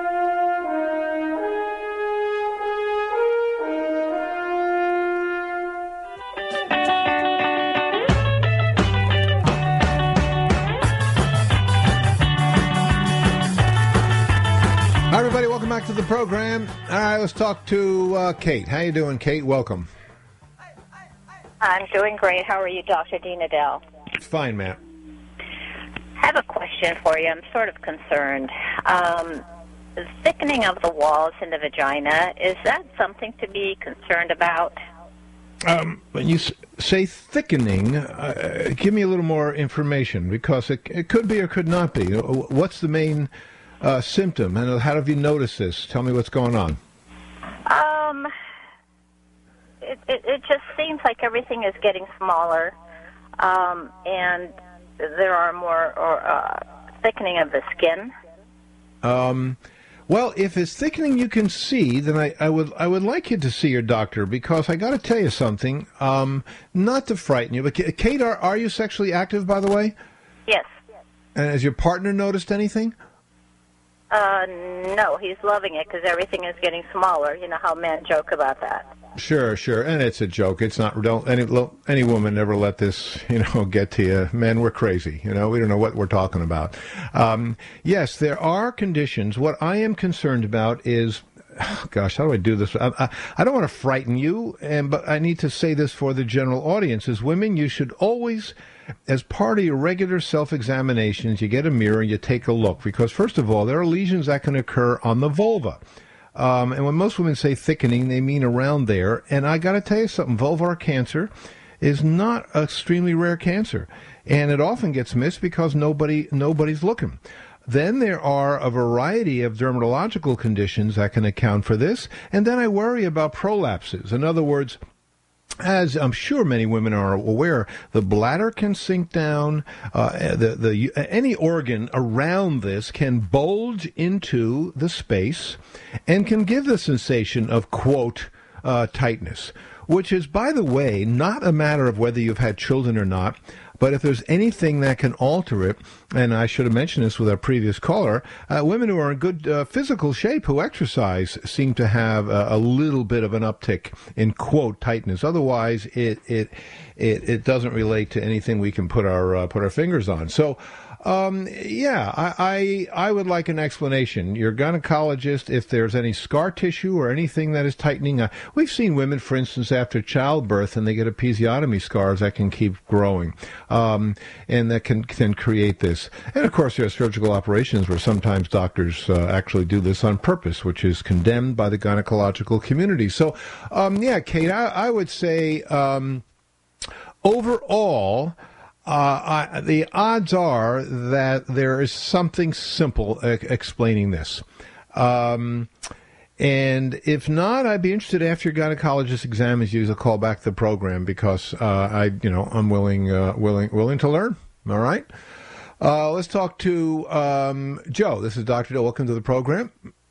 Hi, everybody. Welcome back to the program. All right, let's talk to uh, Kate. How you doing, Kate? Welcome. I'm doing great. How are you, Doctor Dean Adele? Fine, Matt. I have a question for you. I'm sort of concerned. Um, the thickening of the walls in the vagina, is that something to be concerned about? Um, when you s- say thickening, uh, give me a little more information, because it, it could be or could not be. What's the main uh, symptom, and how have you noticed this? Tell me what's going on. Um, it, it, it just seems like everything is getting smaller, um, and there are more or, uh, thickening of the skin. Um, well, if it's thickening you can see, then I, I would I would like you to see your doctor, because I got to tell you something. Um, not to frighten you, but Kate, are are you sexually active, by the way? Yes. And has your partner noticed anything? Uh, no, he's loving it because everything is getting smaller. You know how men joke about that. Sure, sure, and it's a joke. It's not. Don't any any woman ever let this, you know, get to you. Men, we're crazy. You know, we don't know what we're talking about. Um, yes, there are conditions. What I am concerned about is, oh gosh, how do I do this? I, I, I don't want to frighten you, and but I need to say this for the general audience: as women, you should always, as part of your regular self-examinations, you get a mirror and you take a look, because first of all, there are lesions that can occur on the vulva. Um, and when most women say thickening, they mean around there. And I got to tell you something, vulvar cancer is not an extremely rare cancer. And it often gets missed because nobody nobody's looking. Then there are a variety of dermatological conditions that can account for this. And then I worry about prolapses. In other words, as I'm sure many women are aware, the bladder can sink down. Uh, the the any organ around this can bulge into the space, and can give the sensation of, quote, uh, tightness, which is, by the way, not a matter of whether you've had children or not. But if there's anything that can alter it, and I should have mentioned this with our previous caller, uh, women who are in good uh, physical shape, who exercise, seem to have a, a little bit of an uptick in, quote, tightness. Otherwise, it it it, it doesn't relate to anything we can put our uh, put our fingers on. So Um, yeah, I, I I would like an explanation. Your gynecologist, if there's any scar tissue or anything that is tightening. Uh, we've seen women, for instance, after childbirth, and they get episiotomy scars that can keep growing, um, and that can then create this. And of course, there are surgical operations where sometimes doctors uh, actually do this on purpose, which is condemned by the gynecological community. So, um, yeah, Kate, I, I would say um, overall. Uh, I, the odds are that there is something simple uh, explaining this. Um, and if not, I'd be interested after your gynecologist examines you to call back the program because uh, I, you know, I'm willing, uh, willing, willing to learn. All right. Uh, let's talk to um, Joe. This is Doctor Dill. Welcome to the program.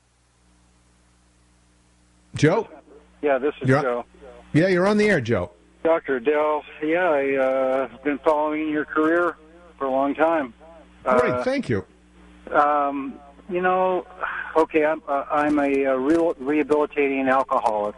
Joe? Yeah, this is you're Joe. On, yeah, you're on the air, Joe. Doctor Adele, yeah, I've uh, been following your career for a long time. Great, uh, thank you. Um, you know, okay, I'm, uh, I'm a, a real rehabilitating alcoholic.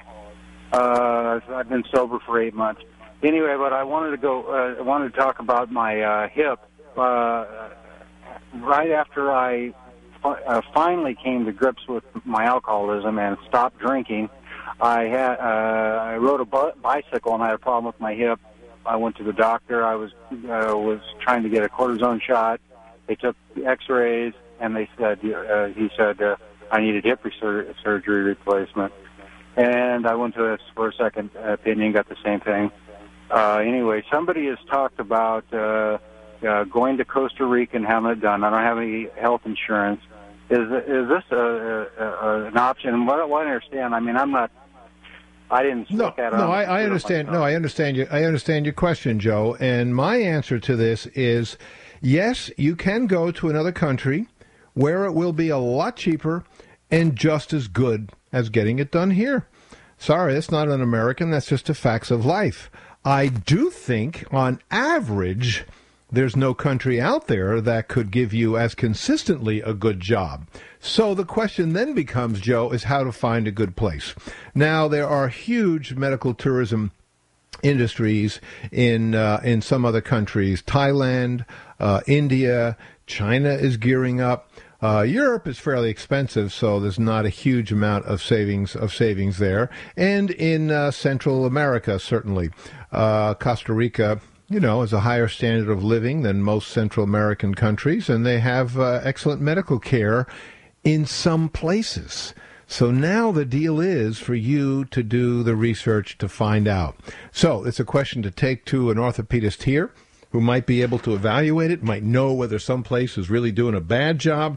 Uh, I've been sober for eight months. Anyway, but I wanted to go. Uh, I wanted to talk about my uh, hip. Uh, right after I fi- uh, finally came to grips with my alcoholism and stopped drinking. I had uh, I rode a bu- bicycle and I had a problem with my hip. I went to the doctor. I was uh, was trying to get a cortisone shot. They took X-rays and they said uh, he said uh, I needed hip resur- surgery replacement. And I went to this for a second opinion, got the same thing. Uh, anyway, somebody has talked about uh, uh, going to Costa Rica and having it done. I don't have any health insurance. Is is this a, a, a, an option? What, what I understand, I mean, I'm not. I didn't no, look at it. No, I, I understand. No, I understand you. I understand your question, Joe. And my answer to this is, yes, you can go to another country where it will be a lot cheaper and just as good as getting it done here. Sorry, that's not an American. That's just the facts of life. I do think, on average, there's no country out there that could give you as consistently a good job. So the question then becomes, Joe, is how to find a good place. Now, there are huge medical tourism industries in uh, in some other countries. Thailand, uh, India, China is gearing up. Uh, Europe is fairly expensive, so there's not a huge amount of savings of savings there. And in uh, Central America, certainly, uh, Costa Rica, you know, is a higher standard of living than most Central American countries, and they have uh, excellent medical care in some places. So now the deal is for you to do the research to find out. So it's a question to take to an orthopedist here who might be able to evaluate it, might know whether some place is really doing a bad job,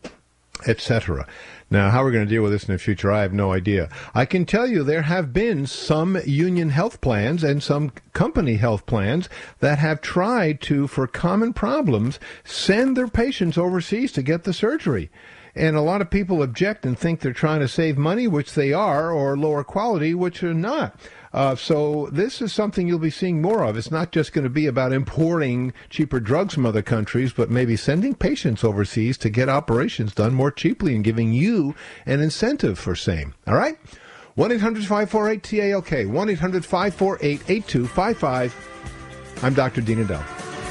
et cetera. Now, how we're going to deal with this in the future, I have no idea. I can tell you there have been some union health plans and some company health plans that have tried to, for common problems, send their patients overseas to get the surgery. And a lot of people object and think they're trying to save money, which they are, or lower quality, which are not. Uh, so this is something you'll be seeing more of. It's not just going to be about importing cheaper drugs from other countries, but maybe sending patients overseas to get operations done more cheaply and giving you an incentive for same. All right? one eight hundred five four eight T A L K, one eight hundred five four eight eight two five five. I'm Doctor Dean Adele.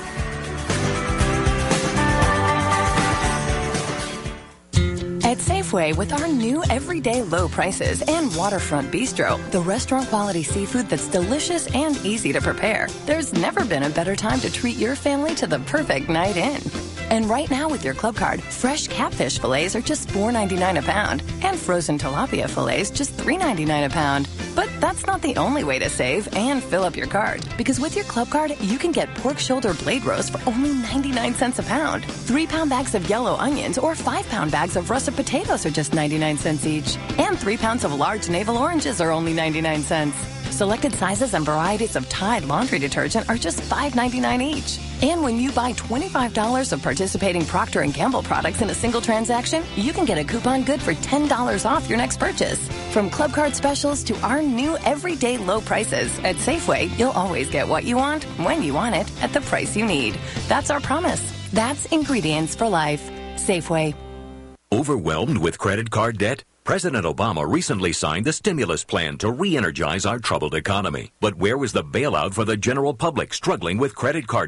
At Safeway, with our new everyday low prices and Waterfront Bistro, the restaurant-quality seafood that's delicious and easy to prepare, there's never been a better time to treat your family to the perfect night in. And right now with your club card, fresh catfish fillets are just four ninety-nine a pound, and frozen tilapia fillets just three ninety-nine a pound. But that's not the only way to save and fill up your card, because with your club card, you can get pork shoulder blade roast for only ninety-nine cents a pound. Three-pound bags of yellow onions or five-pound bags of russet potatoes are just ninety-nine cents each. And three pounds of large navel oranges are only ninety-nine cents. Selected sizes and varieties of Tide laundry detergent are just five ninety-nine each. And when you buy twenty-five dollars of participating Procter and Gamble products in a single transaction, you can get a coupon good for ten dollars off your next purchase. From club card specials to our new everyday low prices, at Safeway, you'll always get what you want, when you want it, at the price you need. That's our promise. That's ingredients for life. Safeway. Overwhelmed with credit card debt? President Obama recently signed the stimulus plan to re-energize our troubled economy. But where was the bailout for the general public struggling with credit card debt?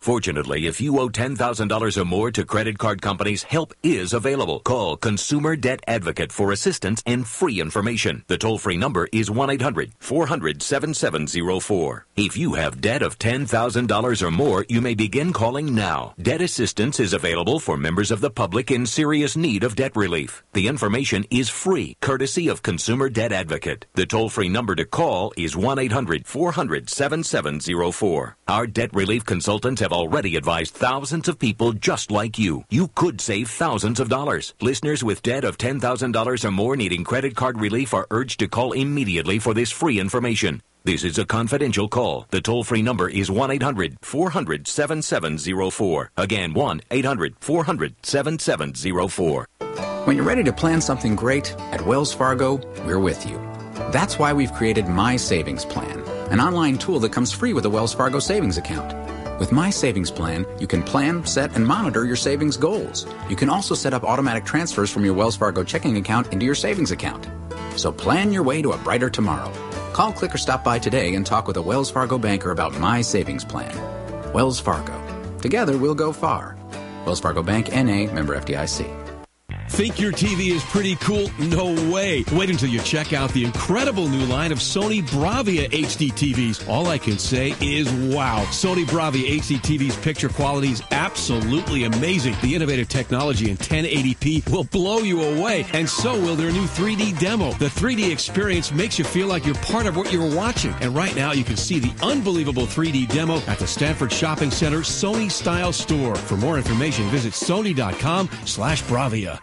Fortunately, if you owe ten thousand dollars or more to credit card companies, help is available. Call Consumer Debt Advocate for assistance and free information. The toll-free number is one eight hundred four hundred seven seven zero four. If you have debt of ten thousand dollars or more, you may begin calling now. Debt assistance is available for members of the public in serious need of debt relief. The information is free, courtesy of Consumer Debt Advocate. The toll-free number to call is one eight hundred four hundred seven seven zero four. Our debt relief consultants have already advised thousands of people just like you. You could save thousands of dollars. Listeners with debt of ten thousand dollars or more needing credit card relief are urged to call immediately for this free information. This is a confidential call. The toll-free number is one eight hundred four hundred seven seven zero four. Again, one eight hundred four hundred seven seven zero four. When you're ready to plan something great, at Wells Fargo, we're with you. That's why we've created My Savings Plan, an online tool that comes free with a Wells Fargo savings account. With My Savings Plan, you can plan, set, and monitor your savings goals. You can also set up automatic transfers from your Wells Fargo checking account into your savings account. So plan your way to a brighter tomorrow. Call, click, or stop by today and talk with a Wells Fargo banker about My Savings Plan. Wells Fargo. Together, we'll go far. Wells Fargo Bank, N A, member F D I C. Think your T V is pretty cool? No way. Wait until you check out the incredible new line of Sony Bravia H D T Vs. All I can say is wow. Sony Bravia H D T V's picture quality is absolutely amazing. The innovative technology in ten eighty p will blow you away, and so will their new three D demo. The three D experience makes you feel like you're part of what you're watching. And right now you can see the unbelievable three D demo at the Stanford Shopping Center Sony Style Store. For more information, visit sony.com slash Bravia.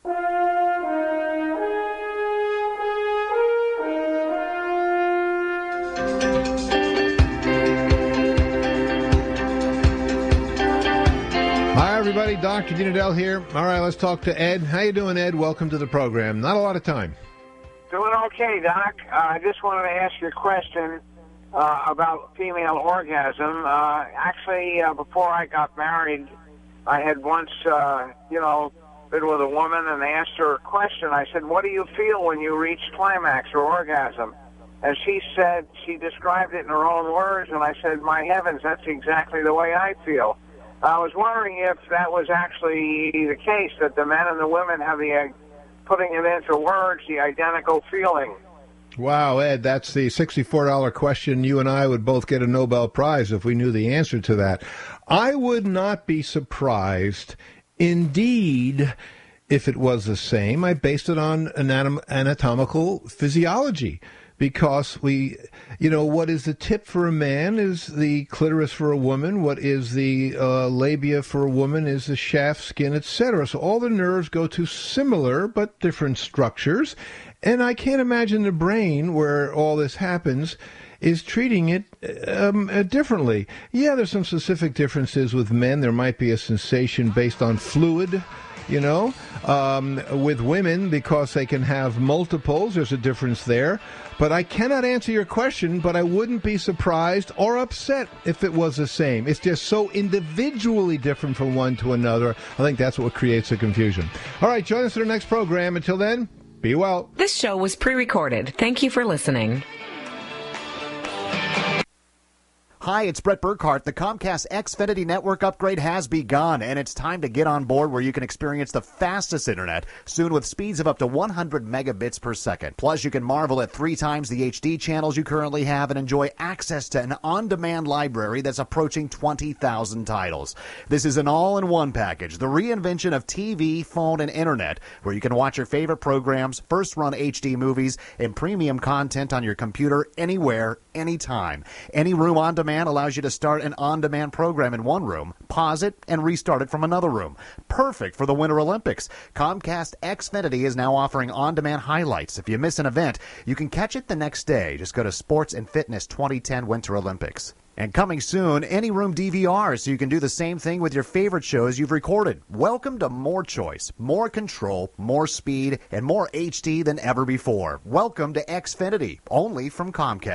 Everybody, Doctor Dean Edell here. All right, let's talk to Ed. How you doing, Ed? Welcome to the program. Not a lot of time. Doing okay, Doc. Uh, I just wanted to ask you a question uh, about female orgasm. Uh, actually, uh, before I got married, I had once, uh, you know, been with a woman and they asked her a question. I said, what do you feel when you reach climax or orgasm? And she said, she described it in her own words, and I said, my heavens, that's exactly the way I feel. I was wondering if that was actually the case, that the men and the women have the, uh, putting it into words, the identical feeling. Wow, Ed, that's the sixty-four dollar question. You and I would both get a Nobel Prize if we knew the answer to that. I would not be surprised, indeed, if it was the same. I based it on anatom- anatomical physiology. Because we, you know, what is the tip for a man is the clitoris for a woman. What is the uh, labia for a woman is the shaft, skin, et cetera. So all the nerves go to similar but different structures. And I can't imagine the brain, where all this happens, is treating it um, uh, differently. Yeah, there's some specific differences with men. There might be a sensation based on fluid. You know, um, with women, because they can have multiples, there's a difference there. But I cannot answer your question, but I wouldn't be surprised or upset if it was the same. It's just so individually different from one to another. I think that's what creates the confusion. All right, join us for the next program. Until then, be well. This show was pre-recorded. Thank you for listening. Hi, it's Brett Burkhart. The Comcast Xfinity network upgrade has begun, and it's time to get on board where you can experience the fastest internet, soon with speeds of up to one hundred megabits per second. Plus, you can marvel at three times the H D channels you currently have and enjoy access to an on-demand library that's approaching twenty thousand titles. This is an all-in-one package, the reinvention of T V, phone, and internet, where you can watch your favorite programs, first-run H D movies, and premium content on your computer anywhere, anytime. Any room on demand allows you to start an on-demand program in one room, pause it, and restart it from another room. Perfect for the Winter Olympics. Comcast Xfinity is now offering on-demand highlights. If you miss an event, you can catch it the next day. Just go to Sports and Fitness twenty ten Winter Olympics. And coming soon, Any Room D V R, so you can do the same thing with your favorite shows you've recorded. Welcome to more choice, more control, more speed, and more H D than ever before. Welcome to Xfinity, only from Comcast.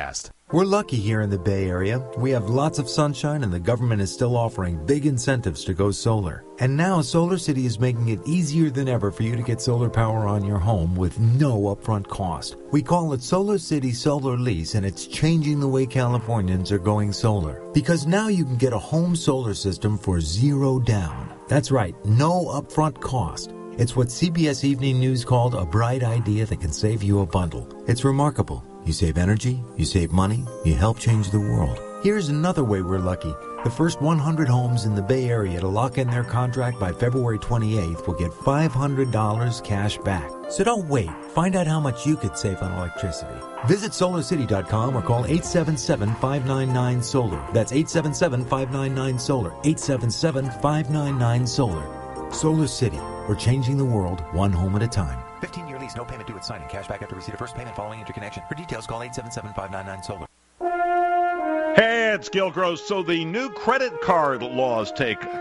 We're lucky here in the Bay Area. We have lots of sunshine and the government is still offering big incentives to go solar. And now Solar City is making it easier than ever for you to get solar power on your home with no upfront cost. We call it Solar City Solar Lease, and it's changing the way Californians are going solar. Because now you can get a home solar system for zero down. That's right, no upfront cost. It's what C B S Evening News called a bright idea that can save you a bundle. It's remarkable. You save energy, you save money, you help change the world. Here's another way we're lucky. The first one hundred homes in the Bay Area to lock in their contract by February twenty-eighth will get five hundred dollars cash back. So don't wait. Find out how much you could save on electricity. Visit solar city dot com or call eight seven seven, five nine nine, solar. That's eight seven seven, five nine nine, solar. eight seven seven, five nine nine, solar. Solar City. We're changing the world one home at a time. fifteen-year lease, no payment due at signing. Cash back after receipt of first payment following interconnection. For details, call eight seven seven, five nine nine, solar. Hey, it's Gil Gross. So the new credit card laws take